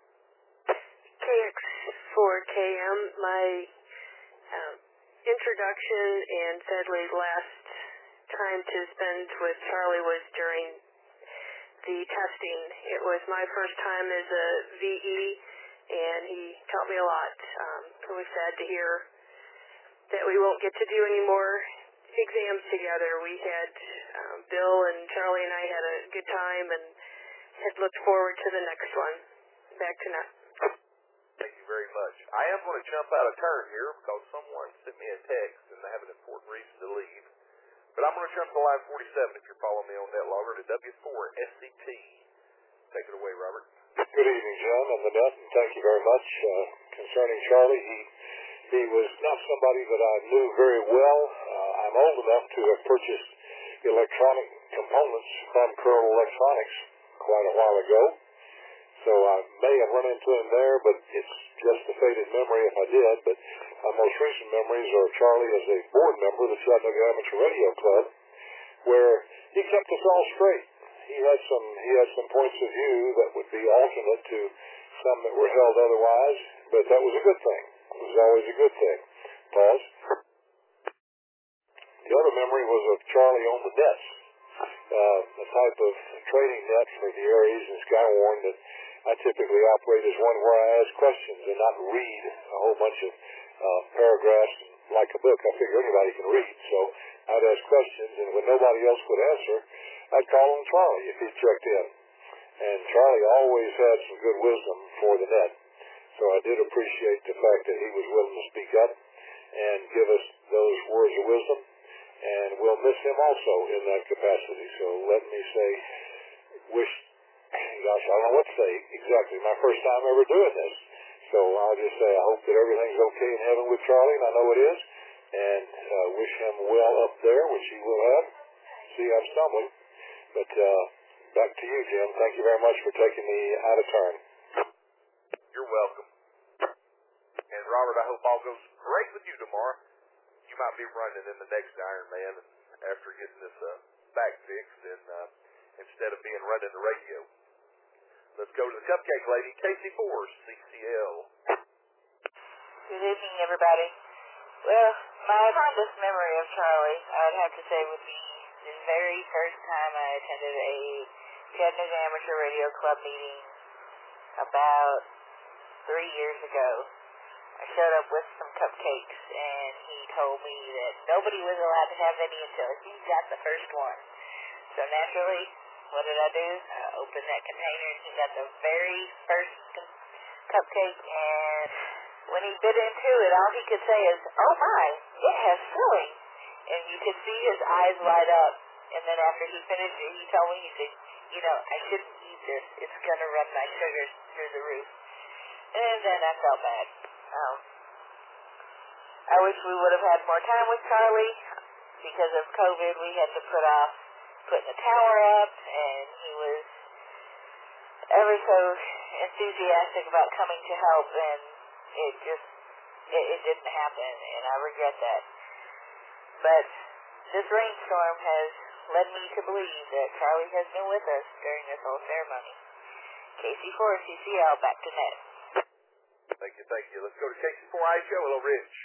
KX4KM, my introduction and sadly last time to spend with Charlie was during the testing. It was my first time as a VE, and he taught me a lot. It was sad to hear that we won't get to do any more exams together. We had Bill and Charlie and I had a good time and had looked forward to the next one. Back to Nut. Thank you very much. I am going to jump out of turn here because someone sent me a text and they have an important reason to leave. But I'm going to jump to line 47 if you're following me on NetLogger to W4SCT. Take it away, Robert. Good evening, John, on the net, and thank you very much. Concerning Charlie, he was not somebody that I knew very well. I'm old enough to have purchased electronic components from Curl Electronics quite a while ago. So I may have run into him there, but it's just a faded memory if I did. But my most recent memories are Charlie as a board member of the Chattanooga Amateur Radio Club, where he kept us all straight. He had some points of view that would be alternate to some that were held otherwise, but that was a good thing. It was always a good thing. Pause. The other memory was of Charlie on the nets, a type of trading net for the Aries and Skywarn that I typically operate as one where I ask questions and not read a whole bunch of paragraphs like a book. I figure anybody can read, so I'd ask questions, and when nobody else would answer, I'd call on Charlie if he checked in. And Charlie always had some good wisdom for the net, so I did appreciate the fact that he was willing to speak up and give us those words of wisdom, and we'll miss him also in that capacity. So let me say, gosh, I don't know what to say exactly. My first time ever doing this. So I'll just say I hope that everything's okay in heaven with Charlie, and I know it is, and wish him well up there, which he will have. See, I'm stumbling. But back to you, Jim. Thank you very much for taking me out of turn. You're welcome. And Robert, I hope all goes great with you tomorrow. You might be running in the next Ironman after getting this back fixed, and instead of being running the radio. Let's go to the Cupcake Lady, Casey Force, CCL. Good evening, everybody. Well, my fondest memory of Charlie, I would have to say, would be the very first time I attended a Chattanooga Amateur Radio Club meeting about 3 years ago. I showed up with some cupcakes, and he told me that nobody was allowed to have any until he got the first one. So naturally, what did I do? I opened that container, and he got the very first cupcake, and when he bit into it, all he could say is, "Oh my, it has filling." And you could see his eyes light up. And then after he finished it, he told me, he said, I shouldn't eat this. It's going to run my sugars through the roof. And then I felt bad. I wish we would have had more time with Charlie. Because of COVID, we had to put off putting the tower up, and he was ever so enthusiastic about coming to help, and it didn't happen, and I regret that. But this rainstorm has led me to believe that Charlie has been with us during this whole ceremony. KC4 CCL, back to net. Thank you. Let's go to KC4 IHO. Hello, Rich.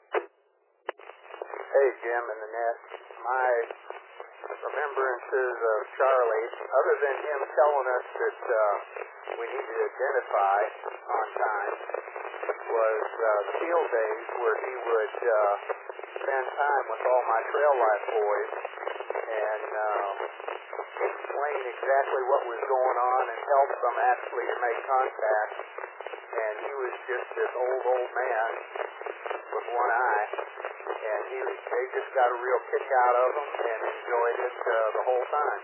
Hey, Jim and the net. My remembrances of Charlie, other than him telling us that we need to identify on time, was the field days where he would spend time with all my Trail Life boys and explain exactly what was going on and help them actually to make contact. And he was just this old man with one eye, and they just got a real kick out of him and enjoyed it the whole time.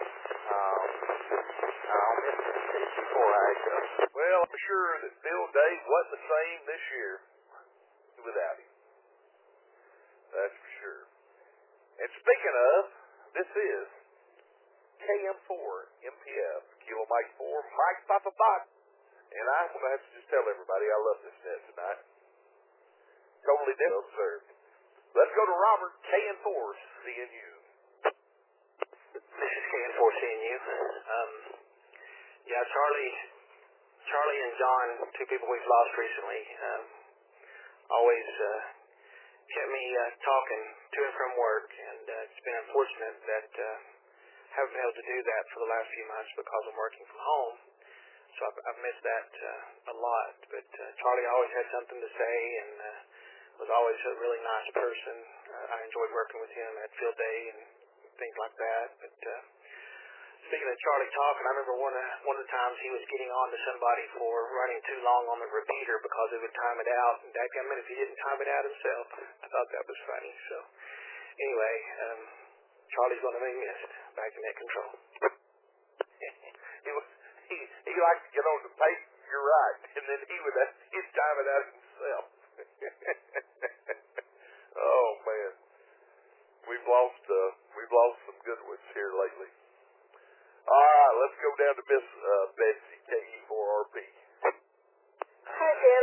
I'll miss it before I go. Well, I'm sure that Bill Day wasn't the same this year without him. That's for sure. And speaking of, this is KM4 MPF, Kilo Mike 4, Mike Papa Bot. And I will have to just tell everybody I love this net tonight. Totally well served. Let's go to Robert, KN4 CNU. This is KN4 CNU. Charlie and John, two people we've lost recently, always kept me talking to and from work, and it's been unfortunate that I haven't been able to do that for the last few months because I'm working from home. So I've missed that a lot. But Charlie always had something to say and was always a really nice person. I enjoyed working with him at field day and things like that. But speaking of Charlie talking, I remember one of the times he was getting on to somebody for running too long on the repeater because he would time it out. And dadgummit, if he didn't time it out himself, I thought that was funny. So anyway, Charlie's going to be missed back in net control. He liked to get on the pace, you're right, and then he'd time it out himself. Oh man, we've lost some good ones here lately. All right, let's go down to Miss Betsy, KE4RP. Hi, Jim.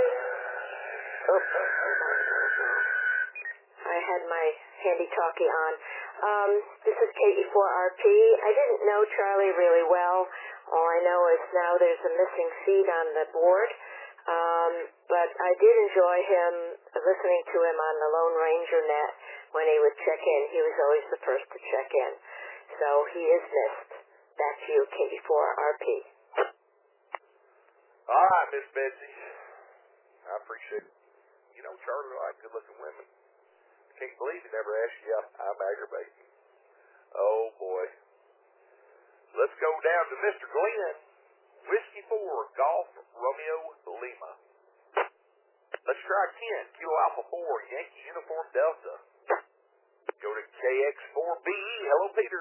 I had my handy-talkie on. This is KE4RP. I didn't know Charlie really well. All I know is now there's a missing seat on the board. But I did enjoy him, listening to him on the Lone Ranger net when he would check in. He was always the first to check in. So he is missed. Back to you, KE4RP. All right, Miss Betsy. I appreciate it. Charlie liked good-looking women. I can't believe he never asked you out. I'm aggravating. Oh, boy. Let's go down to Mr. Glenn. Whiskey 4, Golf Romeo Lima. Let's try 10, Kilo Alpha 4, Yankee Uniform Delta. Go to KX4BE. Hello, Peter.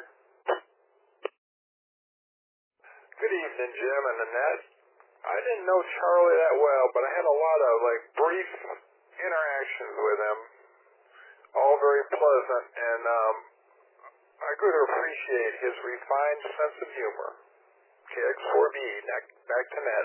Good evening, Jim and Annette. I didn't know Charlie that well, but I had a lot of brief interactions with him, all very pleasant, and I grew to appreciate his refined sense of humor. KX4B, back to net.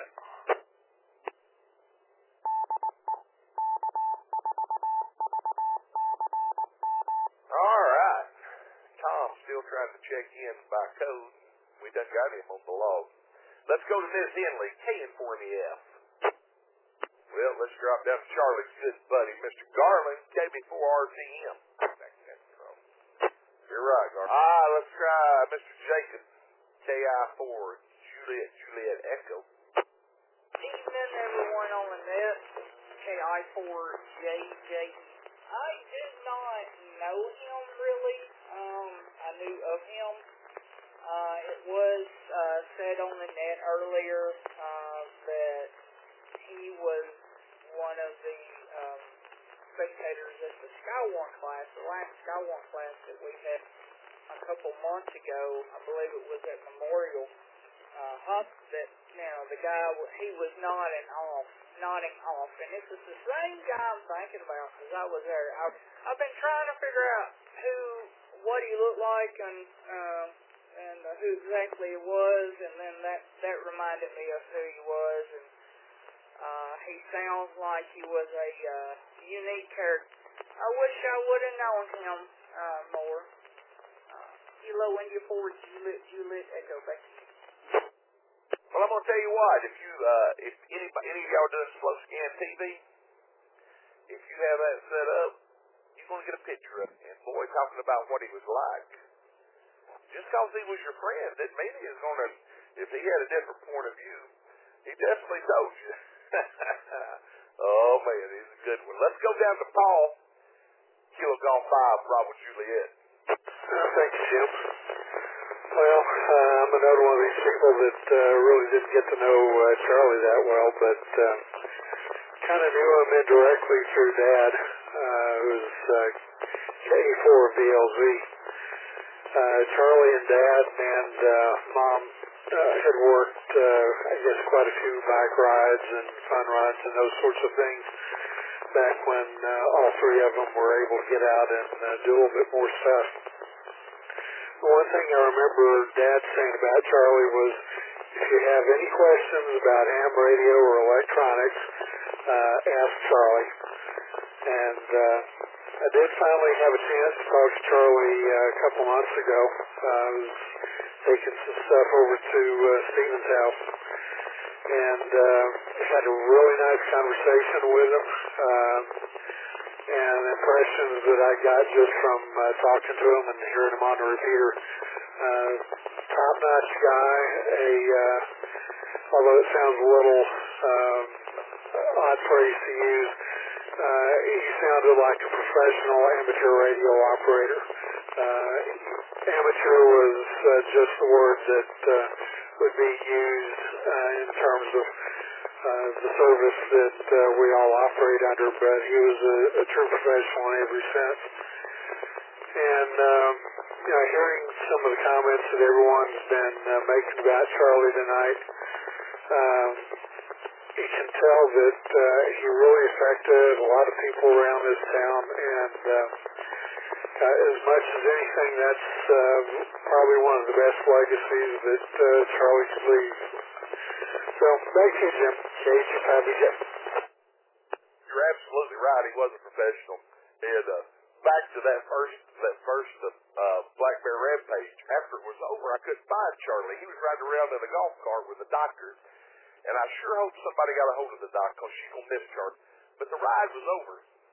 All right. Tom still trying to check in by code. We done got him on the log. Let's go to Miss Henley, KN4MEF. Well, let's drop down to Charlie's good buddy, Mr. Garland, KB4RTM. You're right, Garland. Let's try Mr. Jacob, KI4 Juliet Echo. Evening, everyone on the net. KI4JJ. I did not know him really. I knew of him. It was said on the net earlier that he was one of the spectators at the Skywalk class, the last Skywalk class that we had a couple months ago. I believe it was at Memorial Hub. That the guy, he was nodding off, and this is the same guy I'm thinking about because I was there. I've been trying to figure out what he looked like and who exactly he was, and then that reminded me of who he was, and he sounds like he was a unique character. I wish I would have known him more. Kilo India 4 Juliet Echo, back to you. Well, I'm gonna tell you what. If any of y'all doing slow scan TV, if you have that set up, you're gonna get a picture of him. And boy, talking about what he was like. Just because he was your friend didn't mean he was gonna. If he had a different point of view, he definitely told you. Oh man, he's a good one. Let's go down to Paul. Kilo Golf 5, Bravo Juliet. Thank you, Jim. Well, I'm another one of these people that really didn't get to know Charlie that well, but kind of knew him indirectly through Dad, who's K4BLZ. Charlie and Dad and Mom had worked, I guess, quite a few bike rides and fun rides and those sorts of things back when all three of them were able to get out and do a little bit more stuff. One thing I remember Dad saying about Charlie was, if you have any questions about ham radio or electronics, ask Charlie. And I did finally have a chance to talk to Charlie a couple months ago. I was taking some stuff over to Stephen's house and had a really nice conversation with him. And impressions that I got just from talking to him and hearing him on the repeater. Top-notch guy, although it sounds a little odd phrase to use, he sounded like a professional amateur radio operator. Amateur was just the word that would be used in terms of the service that we all operate under, but he was a true professional in every sense. And hearing some of the comments that everyone's been making about Charlie tonight, you can tell that he really affected a lot of people around this town, and as much as anything, that's probably one of the best legacies that Charlie could leave. So, thank you, Jim. You're absolutely right. He was a professional. And back to that first Black Bear Rampage, after it was over, I couldn't find Charlie. He was riding around in a golf cart with the doctor, and I sure hope somebody got a hold of the doc, because she's going to miss Charlie. But the ride was over,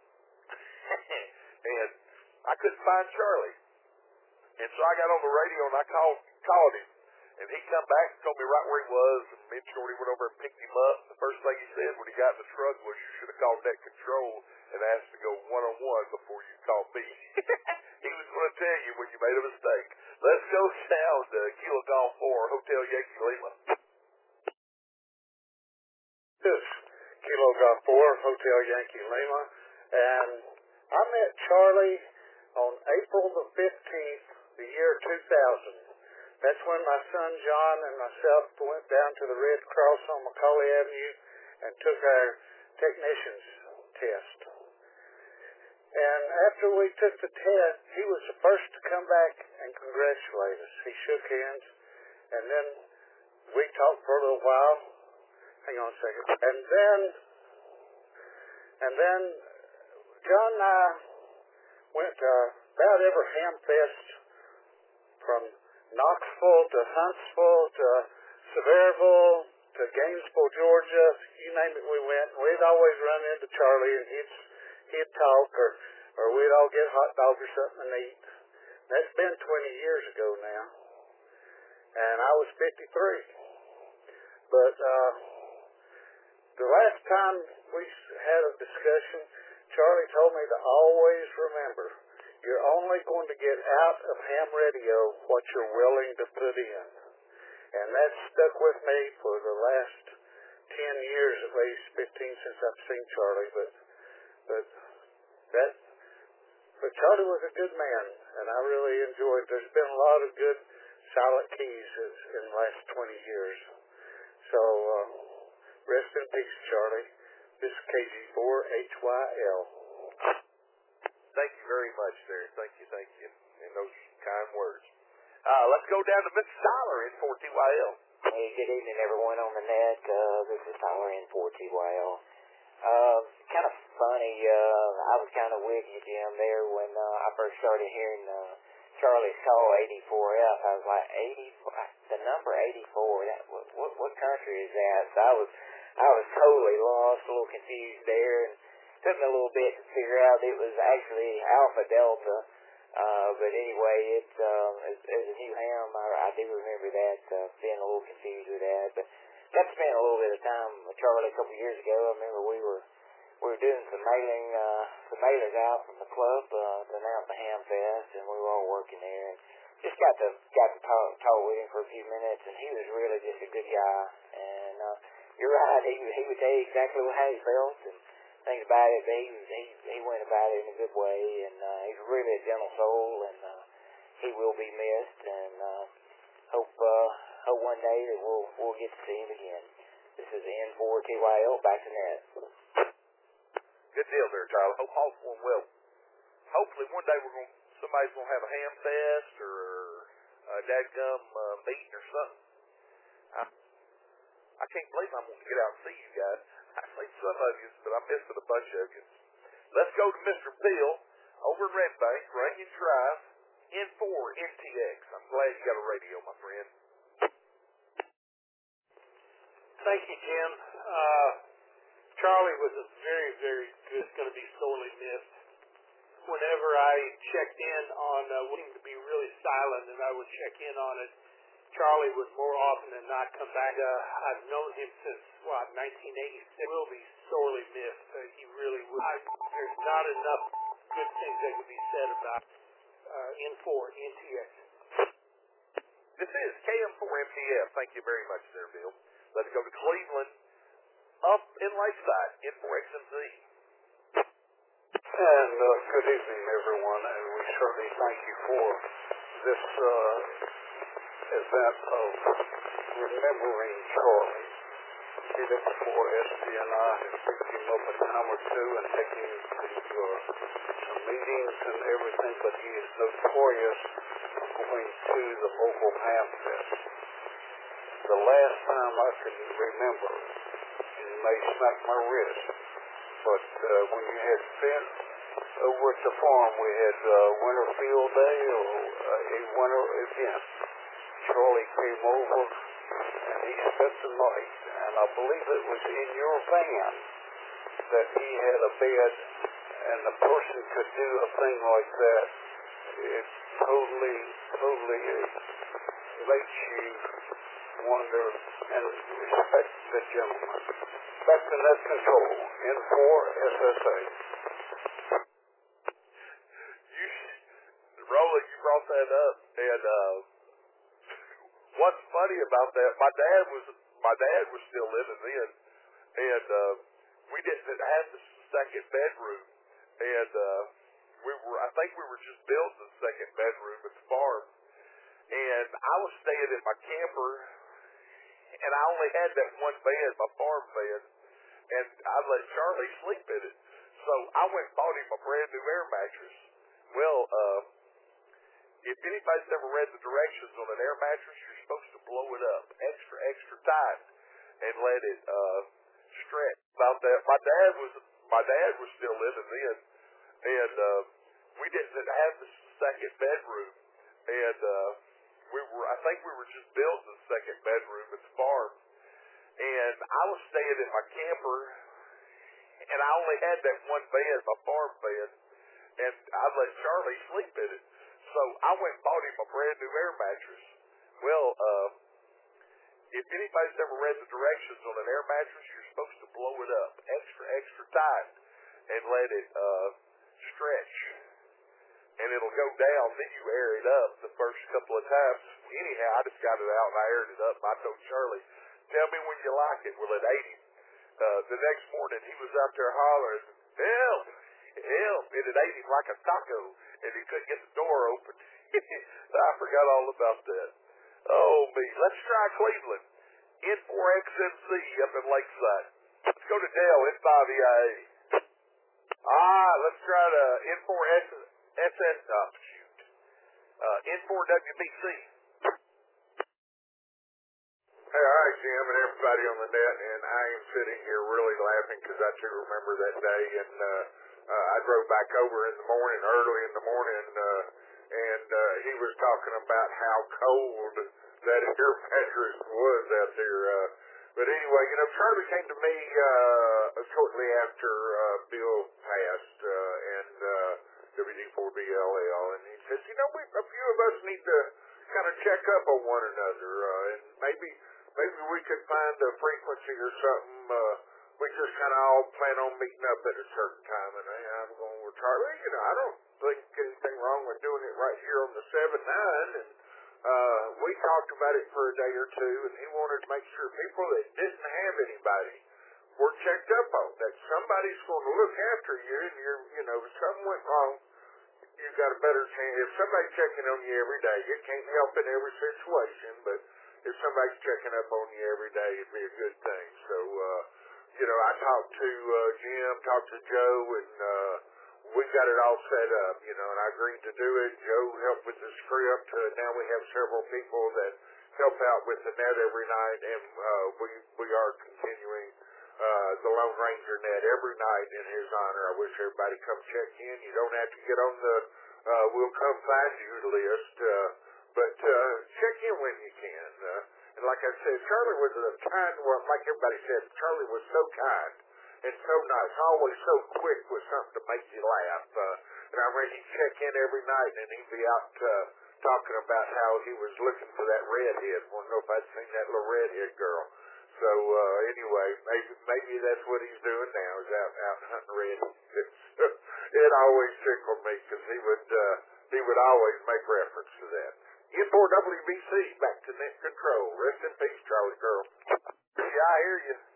and I couldn't find Charlie. And so I got on the radio, and I called him. And he come back and told me right where he was, and me and Shorty went over and picked him up. The first thing he said when he got in the truck was, you should have called Net Control and asked to go one-on-one before you called me. He was going to tell you when you made a mistake. Let's go sound Kilo Golf 4, Hotel Yankee Lima. This is Kilo Golf 4, Hotel Yankee Lima, and I met Charlie on April the 15th, the year 2000. That's when my son John and myself went down to the Red Cross on Macaulay Avenue and took our technician's test. And after we took the test, he was the first to come back and congratulate us. He shook hands, and then we talked for a little while. Hang on a second. And then John and I went to about every ham fest from Knoxville to Huntsville to Sevierville to Gainesville, Georgia. You name it, we went. We'd always run into Charlie, and he'd talk, or we'd all get hot dogs or something to eat. That's been 20 years ago now, and I was 53. But the last time we had a discussion, Charlie told me to always remember, you're only going to get out of ham radio what you're willing to put in. And that's stuck with me for the last 10 years at least, 15 since I've seen Charlie. But Charlie was a good man, and I really enjoyed. There's been a lot of good silent keys in the last 20 years. So rest in peace, Charlie. This is KG4HYL. Thank you very much, sir. Thank you. And those kind words. Let's go down to Mr. Tyler in 4TYL. Hey, good evening, everyone on the net. This is Tyler in 4TYL. Kind of funny, I was kind of with you, Jim, there when I first started hearing Charlie's call 84F. I was like, 84, the number 84, that, what country is that? So I was totally lost, a little confused there, and it took me a little bit to figure out it was actually Alpha Delta. But anyway, it's as a new ham, I do remember that, being a little confused with that. But got to spend a little bit of time with Charlie a couple of years ago. I remember we were doing some mailers out from the club to announce the Ham Fest, and we were all working there, and just got to talk with him for a few minutes, and he was really just a good guy. And you're right, he would tell you exactly how he felt and things about it, but he went about it in a good way, and he's really a gentle soul, and he will be missed, and hope one day that we'll get to see him again. This is N4TYL, back to net. Good deal there, Tyler. Hope all's going well. Hopefully one day somebody's gonna have a ham fest or a dadgum meeting or something. I can't believe I'm going to get out and see you guys. I've seen some of you, but I missed a bunch of you. Let's go to Mr. Bill over in Red Bank, Rankin Drive, N4 NTX. I'm glad you got a radio, my friend. Thank you, Jim. Charlie was a very, very good, going to be sorely missed. Whenever I checked in on wanting to be really silent and I would check in on it, Charlie would more often than not come back. I've known him since, 1986. He will be sorely missed. He really will. There's not enough good things that could be said about N4 NTX. This is KM4MTF. Thank you very much, there, Bill. Let's go to Cleveland, up in Lakeside, N4XMZ. And good evening, everyone, and we certainly thank you for this event of remembering Charlie. He did it before SB and I have picked him up a time or two and taken him to some meetings and everything, but he is notorious for going to the local ham fest. The last time I can remember, and you may smack my wrist, but when you had been over at the farm, we had winter field day or a winter event. Charlie came over and he spent the night, and I believe it was in your van that he had a bed, and the person could do a thing like that. It totally makes you wonder and respect the gentleman. Back to net control, N4 SSA. Roland, you brought that up, and what's funny about that? My dad was still living then, and we didn't have the second bedroom, and I think we were just building the second bedroom at the farm, and I was staying in my camper, and I only had that one bed, my farm bed, and I let Charlie sleep in it. So So I went and bought him a brand new air mattress. Well, if anybody's ever read the directions on an air mattress, you're supposed to blow it up extra, extra tight and let it stretch. About that, my dad was still living then, and we didn't have the second bedroom, and I think we were just building the second bedroom at the farm, and I was staying in my camper, and I only had that one bed, my farm bed, and I let Charlie sleep in it. So I went and bought him a brand new air mattress. Well, if anybody's ever read the directions on an air mattress, you're supposed to blow it up extra, extra tight and let it stretch. And it'll go down, then you air it up the first couple of times. Anyhow, I just got it out and I aired it up. And I told Charlie, tell me when you like it. Well, it ate him. The next morning, he was out there hollering, help, help. And it ate him like a taco, and he couldn't get the door open. I forgot all about that. Oh, me. Let's try Cleveland. N4XMC up in Lakeside. Let's go to Dale, N5EIA. Let's try the N4SS, N4WBC. Hey, all right, Jim, and everybody on the net, and I am sitting here really laughing because I too remember that day, and I drove back over in the morning, early in the morning, and he was talking about how cold that air mattress was out there. But anyway, Charlie came to me shortly after Bill passed and WD4BLL, and he says, a few of us need to kind of check up on one another, and maybe we could find a frequency or something. We just kind of all plan on meeting up at a certain time, and I'm going with Charlie. I don't think anything wrong with doing it right here on the 7-9, and we talked about it for a day or two, and he wanted to make sure people that didn't have anybody were checked up on, that somebody's going to look after you, and if something went wrong, you got a better chance. If somebody's checking on you every day, you can't help in every situation, but if somebody's checking up on you every day, it'd be a good thing. So, I talked to Jim, talked to Joe, and we got it all set up, and I agreed to do it. Joe helped with the script. Now we have several people that help out with the net every night, and we are continuing the Lone Ranger net every night in his honor. I wish everybody come check in. You don't have to get on the we'll come find you list, but check in when you can. And like I said, Charlie was a kind one. Like everybody said, Charlie was so kind and so nice, always so quick with something to make you laugh. And I read he'd check in every night, and he'd be out talking about how he was looking for that redhead. Want to know if I'd seen that little redhead girl. So anyway, maybe that's what he's doing now, is out hunting redheads. It always tickled me because he would always make reference to that. N4WBC, back to net control. Rest in peace, Charlie Girl. Yeah, I hear you.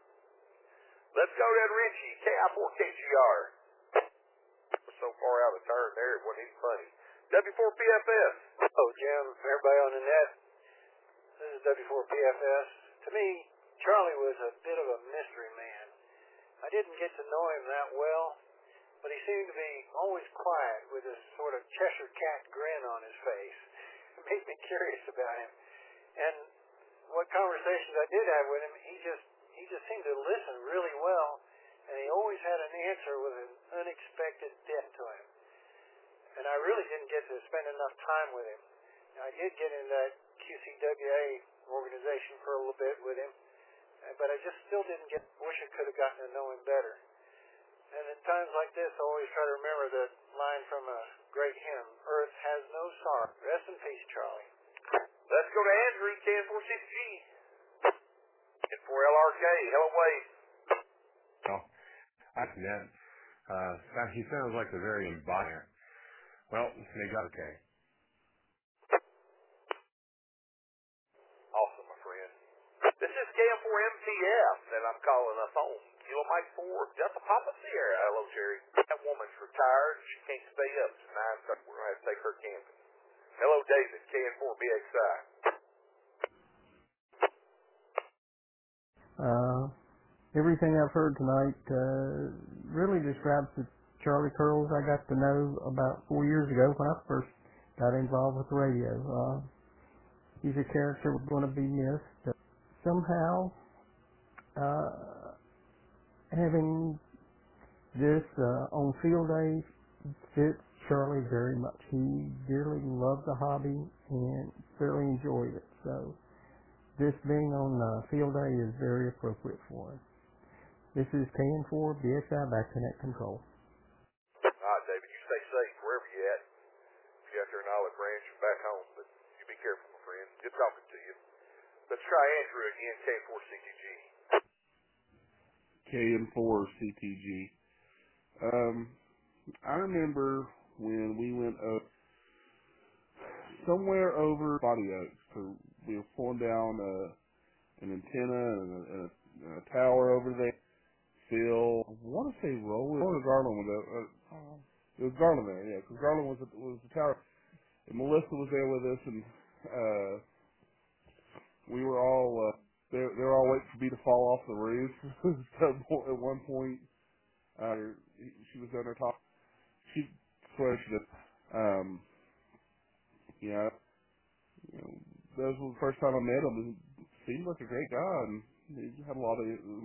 Let's go to Richie, KI4KGR. So far out of turn there, it wasn't even funny. W4PFS. Oh, Jim, everybody on the net. This is W4PFS. To me, Charlie was a bit of a mystery man. I didn't get to know him that well, but he seemed to be always quiet with this sort of Cheshire cat grin on his face. It made me curious about him. And what conversations I did have with him, he just seemed to listen really well, and he always had an answer with an unexpected depth to him. And I really didn't get to spend enough time with him. I did get in that QCWA organization for a little bit with him, but I just still wish I could have gotten to know him better. And at times like this, I always try to remember that line from a great hymn, Earth has no sorrow. Rest in peace, Charlie. Let's go to Andrew, KN46G. N4LRK, hello, Wade. Oh, I see that. He sounds like the very embodiment. Well, they got okay. Awesome, my friend. This is KM4MTF that I'm calling up home. Kilo Mike 4, Delta Papa Sierra. Hello, Jerry. That woman's retired. She can't stay up tonight, so we're going to have to take her camping. Hello, David, KN4BXI. everything I've heard tonight really describes the Charlie Curls I got to know about 4 years ago when I first got involved with the radio. He's a character we're going to be missed. Somehow, having this on field days fits Charlie very much. He dearly loved the hobby and thoroughly enjoyed it. So this being on field day is very appropriate for him. This is KN4 BSI Back Connect Control. All right, David, you stay safe wherever you're at. If you're out there in Olive Branch or back home, but you be careful, my friend. Good talking to you. Let's try Andrew again, KN4CTG. KN4CTG. I remember when we went up somewhere over Body Oaks. We were pulling down an antenna and a tower over there. Phil, I want to say Roland Garland was it was Garland there, yeah, because Garland was the tower, and Melissa was there with us, and we were all they were all waiting for me to fall off the roof. At one point, she was on her top. She swears she did. Yeah, you know, that was the first time I met him. He seemed like a great guy, and he had a lot.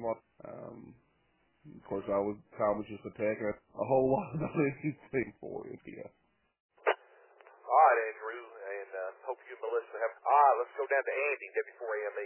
Of course, Tom was just a tech, and a whole lot of anything for it. Yeah. All right, Andrew, and hope you and Melissa have. All right, let's go down to Andy, W4AME.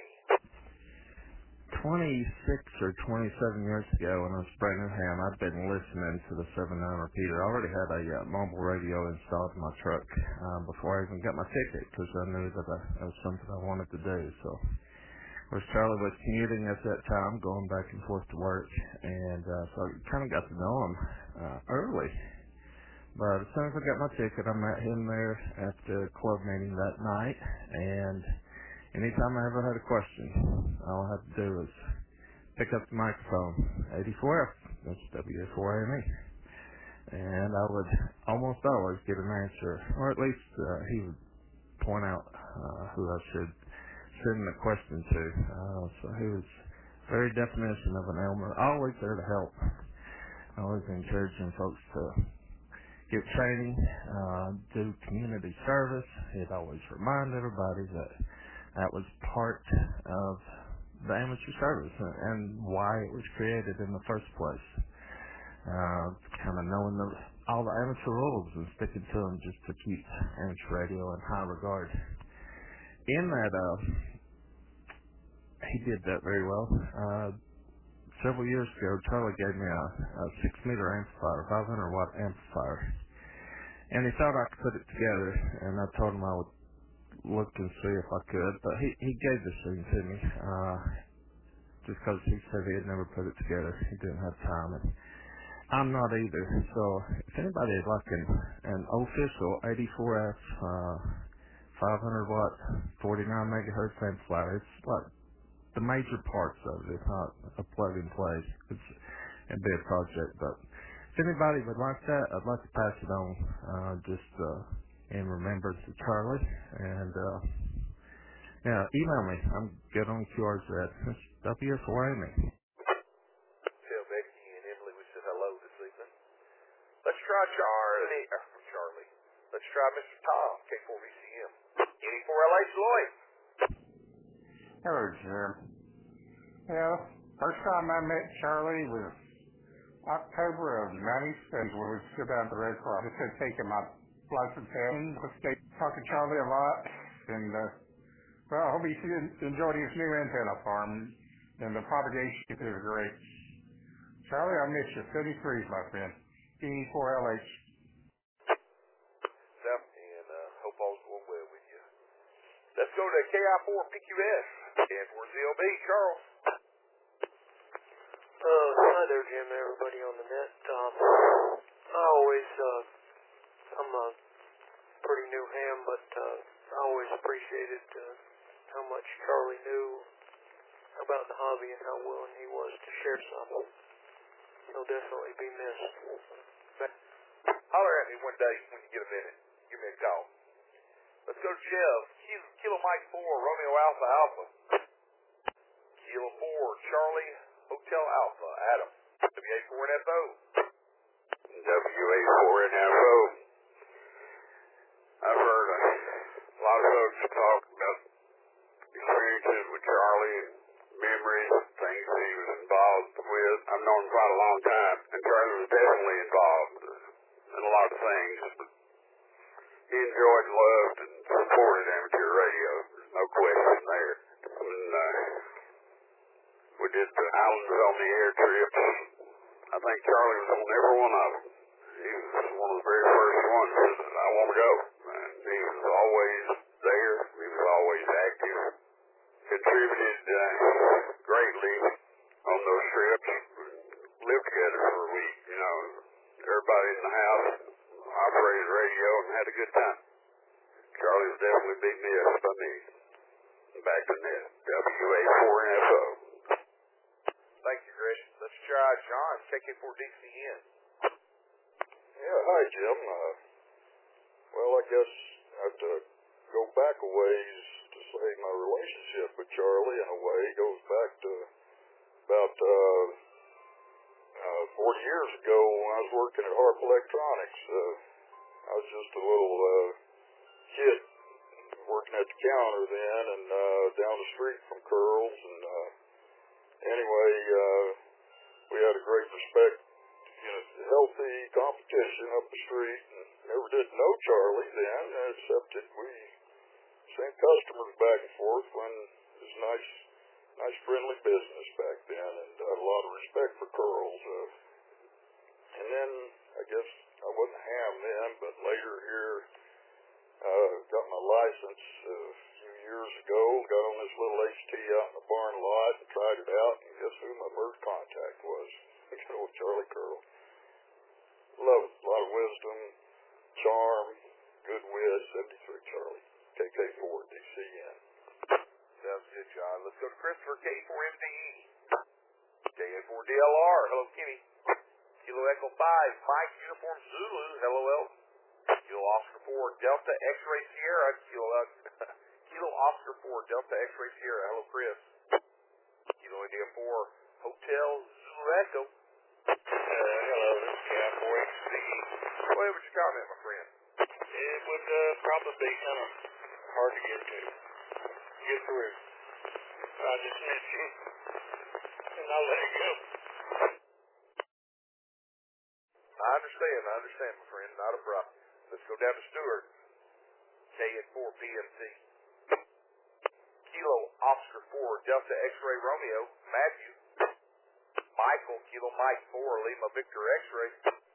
26 or 27 years ago, when I was brand new ham, I'd been listening to the 7-9 repeater. I already had a mobile radio installed in my truck before I even got my ticket, because I knew that that was something I wanted to do. So, of course, Charlie was commuting at that time, going back and forth to work, and so I kind of got to know him early. But as soon as I got my ticket, I met him there at the club meeting that night, and anytime I ever had a question, all I had to do was pick up the microphone, 84F, that's W4AME, and I would almost always get an answer, or at least he would point out who I should send the question to. So he was very definition of an Elmer, always there to help, always encouraging folks to get training, do community service. He'd always remind everybody that that was part of the amateur service and why it was created in the first place. Kind of knowing all the amateur rules and sticking to them just to keep amateur radio in high regard. In that, he did that very well. Several years ago, Charlie gave me a 6-meter amplifier, 500-watt amplifier, and he thought I could put it together, and I told him I would look and see if I could, but he gave this thing to me, just because he said he had never put it together. He didn't have time, and I'm not either. So if anybody is like an official 84F 500-watt 49 megahertz amplifier, it's like the major parts of it. It's not a plug and play. It'd be a project, but if anybody would like that, I'd like to pass it on, just in remembrance of Charlie, and yeah, email me. I'm good on QRZ. It's W4AME. Tell Becky and Emily we said hello this evening. Let's try Charlie. Let's try Mr. Tom, K4VCM. 84LH Lloyd. Hello, Jim. Yeah, first time I met Charlie was October of 97, when we stood down at the Red Cross. Just had taken my license in. I talked to Charlie a lot, and well, I hope he enjoyed his new antenna farm, and the propagation is great. Charlie, I miss you. 73s, my friend. E4LH. Yep, and hope all's going well with you. Let's go to KI4PQS. And for ZLB, Charles. Hi there, Jim, everybody on the net. I'm a pretty new ham, but I always appreciated how much Charlie knew about the hobby and how willing he was to share some. He'll definitely be missed. Holler at me one day when you get a minute. Give me a call. Let's go to Chev. Kilo Mike 4, Romeo Alpha Alpha. Kilo 4, Charlie Hotel Alpha, Adam. WA4NFO. WA4NFO. I've heard a lot of folks talk about experiences with Charlie and memories, things that he was involved with. I've known him quite a long time, and Charlie was definitely involved in a lot of things. But he enjoyed, loved, and supported amateur radio. There's no question there. When we did the Islands on the Air trips, I think Charlie was on every one of them. He was one of the very first ones that said, I want to go. And he was always there. He was always active. Contributed greatly on those trips. Lived together for a week, you know. Everybody in the house operated radio and had a good time. Charlie was definitely big missed by me. Back to net. WA4NFO. Thank you, Chris. Let's try John, KK4DCN. Yeah, hi, Jim. Well, I guess I have to go back a ways to say my relationship with Charlie, in a way, goes back to about 40 years ago when I was working at Harp Electronics. I was just a little kid working at the counter then, and down the street from Curls. And anyway, we had a great respect, healthy competition up the street, and never did know Charlie then, except that we sent customers back and forth when it was nice friendly business back then, and I had a lot of respect for Curls. And then, I guess I wasn't ham then, but later here, got my license a few years ago, got on this little HT out in the barn lot and tried it out, and guess who my first contact was? Charlie Curl. Love, a lot of wisdom, charm, good wit, 73 Charlie. KK4DCN. Sounds good, John. Let's go to Christopher, K4MDE. KN4DLR. Hello, Kenny. Kilo Echo 5, Mike, Uniform Zulu. Hello, Elton. Kilo Oscar 4, Delta X-Ray Sierra. Kilo Oscar 4, Delta X-Ray Sierra. Hello, Chris. Kilo India 4, Hotel Zulu Echo. Hello, this is KF4HC. Go ahead with your comment, my friend. It would probably be kind of hard to get through. I just miss you, and I'll let it go. I understand, my friend. Not a problem. Let's go down to Stewart. KN4PMC. Kilo Oscar 4, Delta X-Ray Romeo. Matthew. Michael, Kilo Mike 4, Lima Victor X-Ray.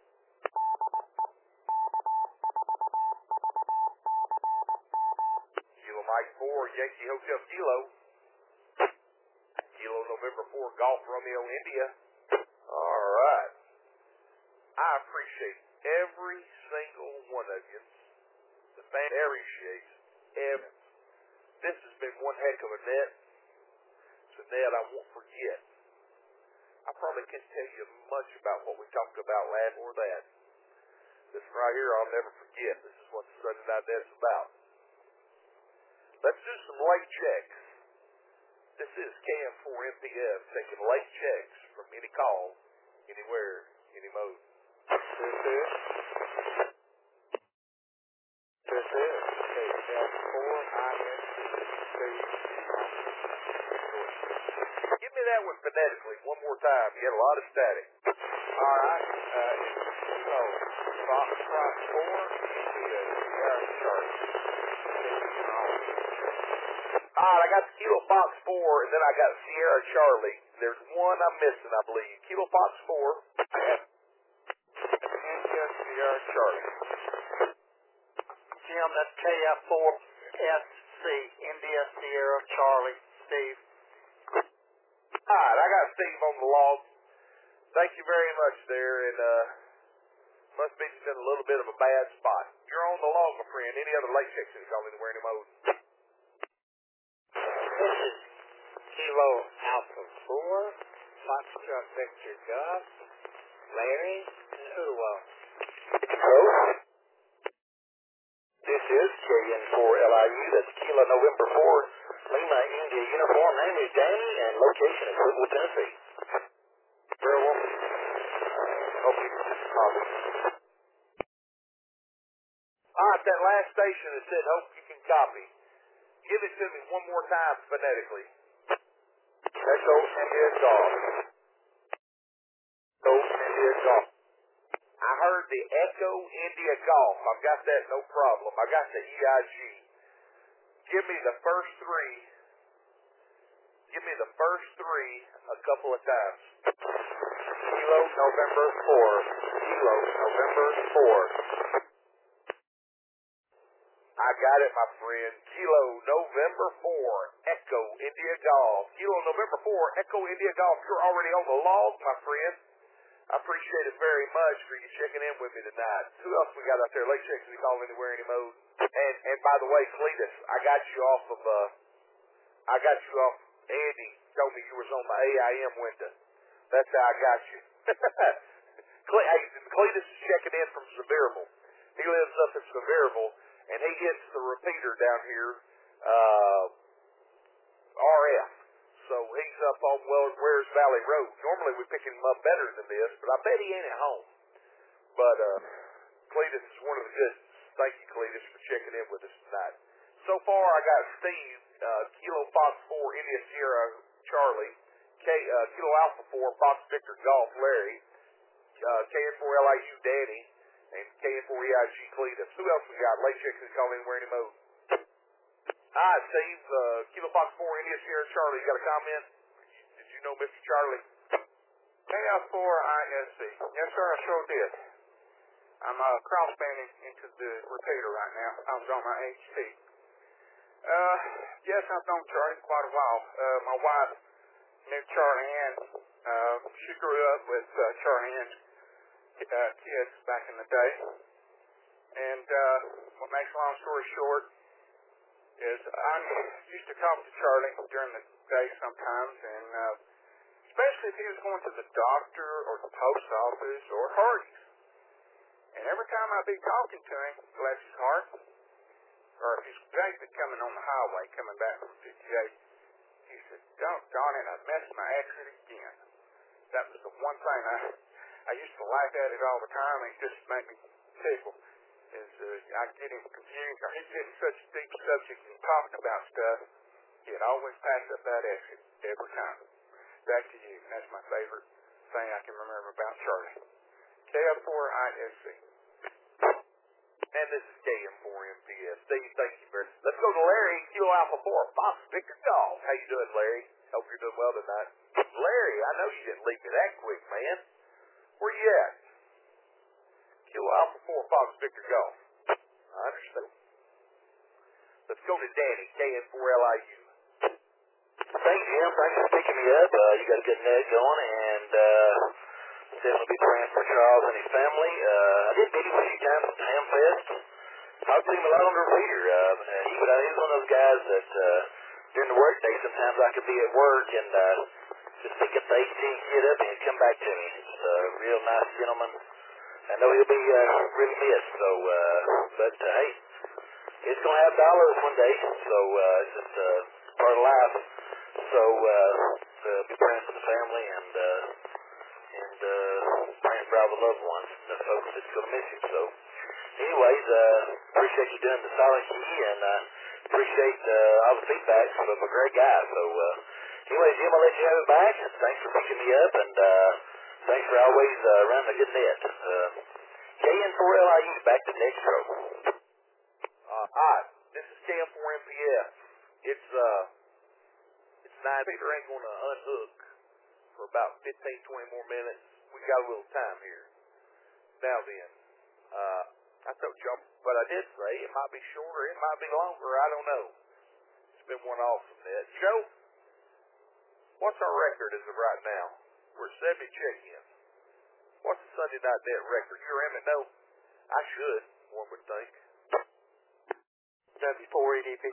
Kilo Mike 4, Yankee Hotel Kilo. Kilo November 4, Golf Romeo India. All right. I appreciate every single one of you. The fan appreciates every. This has been one heck of a net. It's a net I won't forget. I probably can't tell you much about what we talked about last or that. This right here I'll never forget. This is what the Sunday Night Net's about. Let's do some late checks. This is KM4MPF taking late checks from any call, anywhere, any mode. This is KF4ISC. Give me that one phonetically one more time. You had a lot of static. All right. Kilo Foxtrot 4, Sierra Charlie. All right, I got the Kilo Fox 4, and then I got Sierra Charlie. There's one I'm missing, I believe. Kilo Fox 4. India Sierra Charlie. Jim, that's KF4SC, India Sierra Charlie. Steve. All right, I got Steve on the log. Thank you very much there, and must be just in a little bit of a bad spot. You're on the log, my friend. Any other late checks you call anywhere, any mode? This is Kilo Alpha 4, Foxtrot Victor Golf, Larry, and Udo. Hello. This is KN4LIU. That's Kilo November 4, Lima India Uniform. Name is Danny, and location is Louisville, Tennessee. Hope you can just copy. All right, that last station that said, hope you can copy. Give it to me one more time phonetically. Echo India Golf. Echo India Golf. I heard the Echo India Golf. I've got that, no problem. I got the EIG. Give me the first three. Give me the first three a couple of times. Kilo November 4. Kilo November 4. I got it, my friend. Kilo November 4, Echo India Golf. Kilo November 4, Echo India Golf. You're already on the log, my friend. I appreciate it very much for you checking in with me tonight. Who else we got out there? Late checks, we call anywhere, any mode. And by the way, Cletus, I got you off. Andy told me you was on my AIM window. That's how I got you. Cletus is checking in from Sevierville. He lives up in Sevierville, and he hits the repeater down here, RF. So he's up on Wares Valley Road. Normally we pick him up better than this, but I bet he ain't at home. But Cletus is one of the good. Thank you, Cletus, for checking in with us tonight. So far, I got Steve, Kilo Fox 4, India Sierra Charlie, Kilo Alpha 4, Fox Victor Golf Larry, KN4 LIU Danny, and KN4 EIG Cletus. Who else we got? Late checks is calling anywhere, any mode. All right, Steve, Kilo Fox 4, India Sierra Charlie, you got a comment? Did you know Mr. Charlie? KF4 ISC. Yes, sir, I sure did. I'm cross-banding into the repeater right now. I was on my HT. Yes, I've known Charlie quite a while. My wife knew Charlie Ann. She grew up with Charlie Ann's kids back in the day. And what makes a long story short is I used to talk to Charlie during the day sometimes, and especially if he was going to the doctor or the post office or Hardee's. And every time I'd be talking to him, bless his heart, or if he's coming on the highway, coming back from 58, he said, doggone it, I messed my exit again. That was the one thing I used to laugh at it all the time, and it just made me tickle, is I'd get him confused, or he'd get in such deep subjects and talking about stuff, he'd always pass up that exit every time. Back to you. That's my favorite thing I can remember about Charlie. KF4 ISC. And this is KM4MPS. Steve, thank you very much. Let's go to Larry, Kilo Alpha 4, Fox Victor Golf. How you doing, Larry? Hope you're doing well tonight. Larry, I know you didn't leave me that quick, man. Where you at? Kilo Alpha 4, Fox Victor Golf. I understand. Let's go to Danny, KN4LIU. Thanks, Jim. Thanks for picking me up. You got a good net going, and definitely be praying for Charles and his family. I did meet him a few times at the Ham Fest. Talked to him a lot on the repeater. He was one of those guys that during the work day, sometimes I could be at work and just pick up the 18 get up and he'd come back to me. He's a real nice gentleman. I know he'll be really missed. So, but hey, it's going to have dollars one day. So it's just part of life. So be praying for the family and praying for all the loved ones, the folks that's going to miss him. So, anyways, appreciate you doing the solid key and appreciate all the feedback from a great guy. So, anyways, Jim, I'll let you have it back. Thanks for picking me up and thanks for always running a good net. KN4LIU, back to next show. Hi, this is KM4MPS. It's 9. Peter ain't going to unhook for about 15, 20 more minutes. We got a little time here. Now then, I told you, but I did say it might be shorter, it might be longer, I don't know. It's been one awesome net. Joe, what's our record as of right now? We're 70 check-in. What's the Sunday night net record? You're Emmett? No, I should, one would think. W4EDP.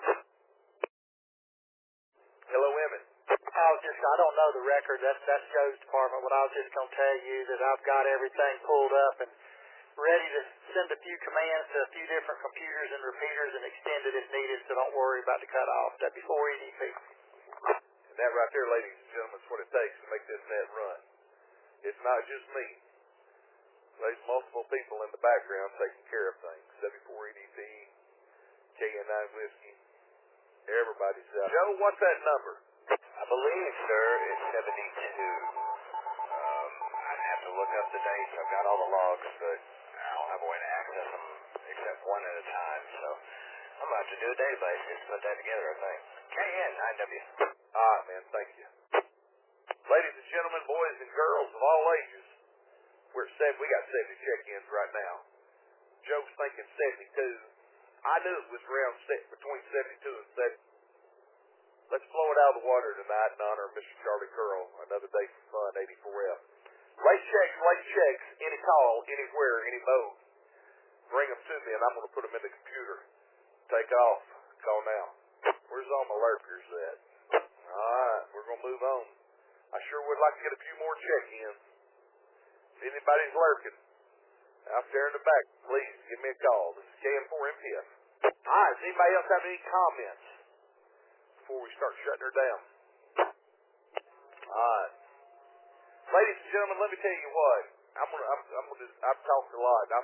Hello, Emmett. I don't know the record. That's Joe's department. What I was just going to tell you that I've got everything pulled up and ready to send a few commands to a few different computers and repeaters and extend it if needed, so don't worry about the cutoff. W4EDP. And that right there, ladies and gentlemen, is what it takes to make this net run. It's not just me. There's multiple people in the background taking care of things. 74 EDP, KN9 Whiskey. Everybody's out. Joe, what's that number? I believe, sir, it's 72. I'd have to look up the dates. I've got all the logs, but I don't have a way to access them except one at a time. So I'm about to do a database just to put that together, I think. KN9W. All right, man. Thank you. Ladies and gentlemen, boys and girls of all ages, we got 70 check-ins right now. Joe's thinking 72. I knew it was around between 72 and 70. Let's blow it out of the water tonight in honor of Mr. Charlie Curl. Another day for fun, 84F. Late checks, any call, anywhere, any mode. Bring them to me, and I'm going to put them in the computer. Take off. Call now. Where's all my lurkers at? All right, we're going to move on. I sure would like to get a few more check-ins. If anybody's lurking out there in the back, please give me a call. This is KM4MPF. All right, does anybody else have any comments before we start shutting her down? All right. Ladies and gentlemen, let me tell you what. I've talked a lot.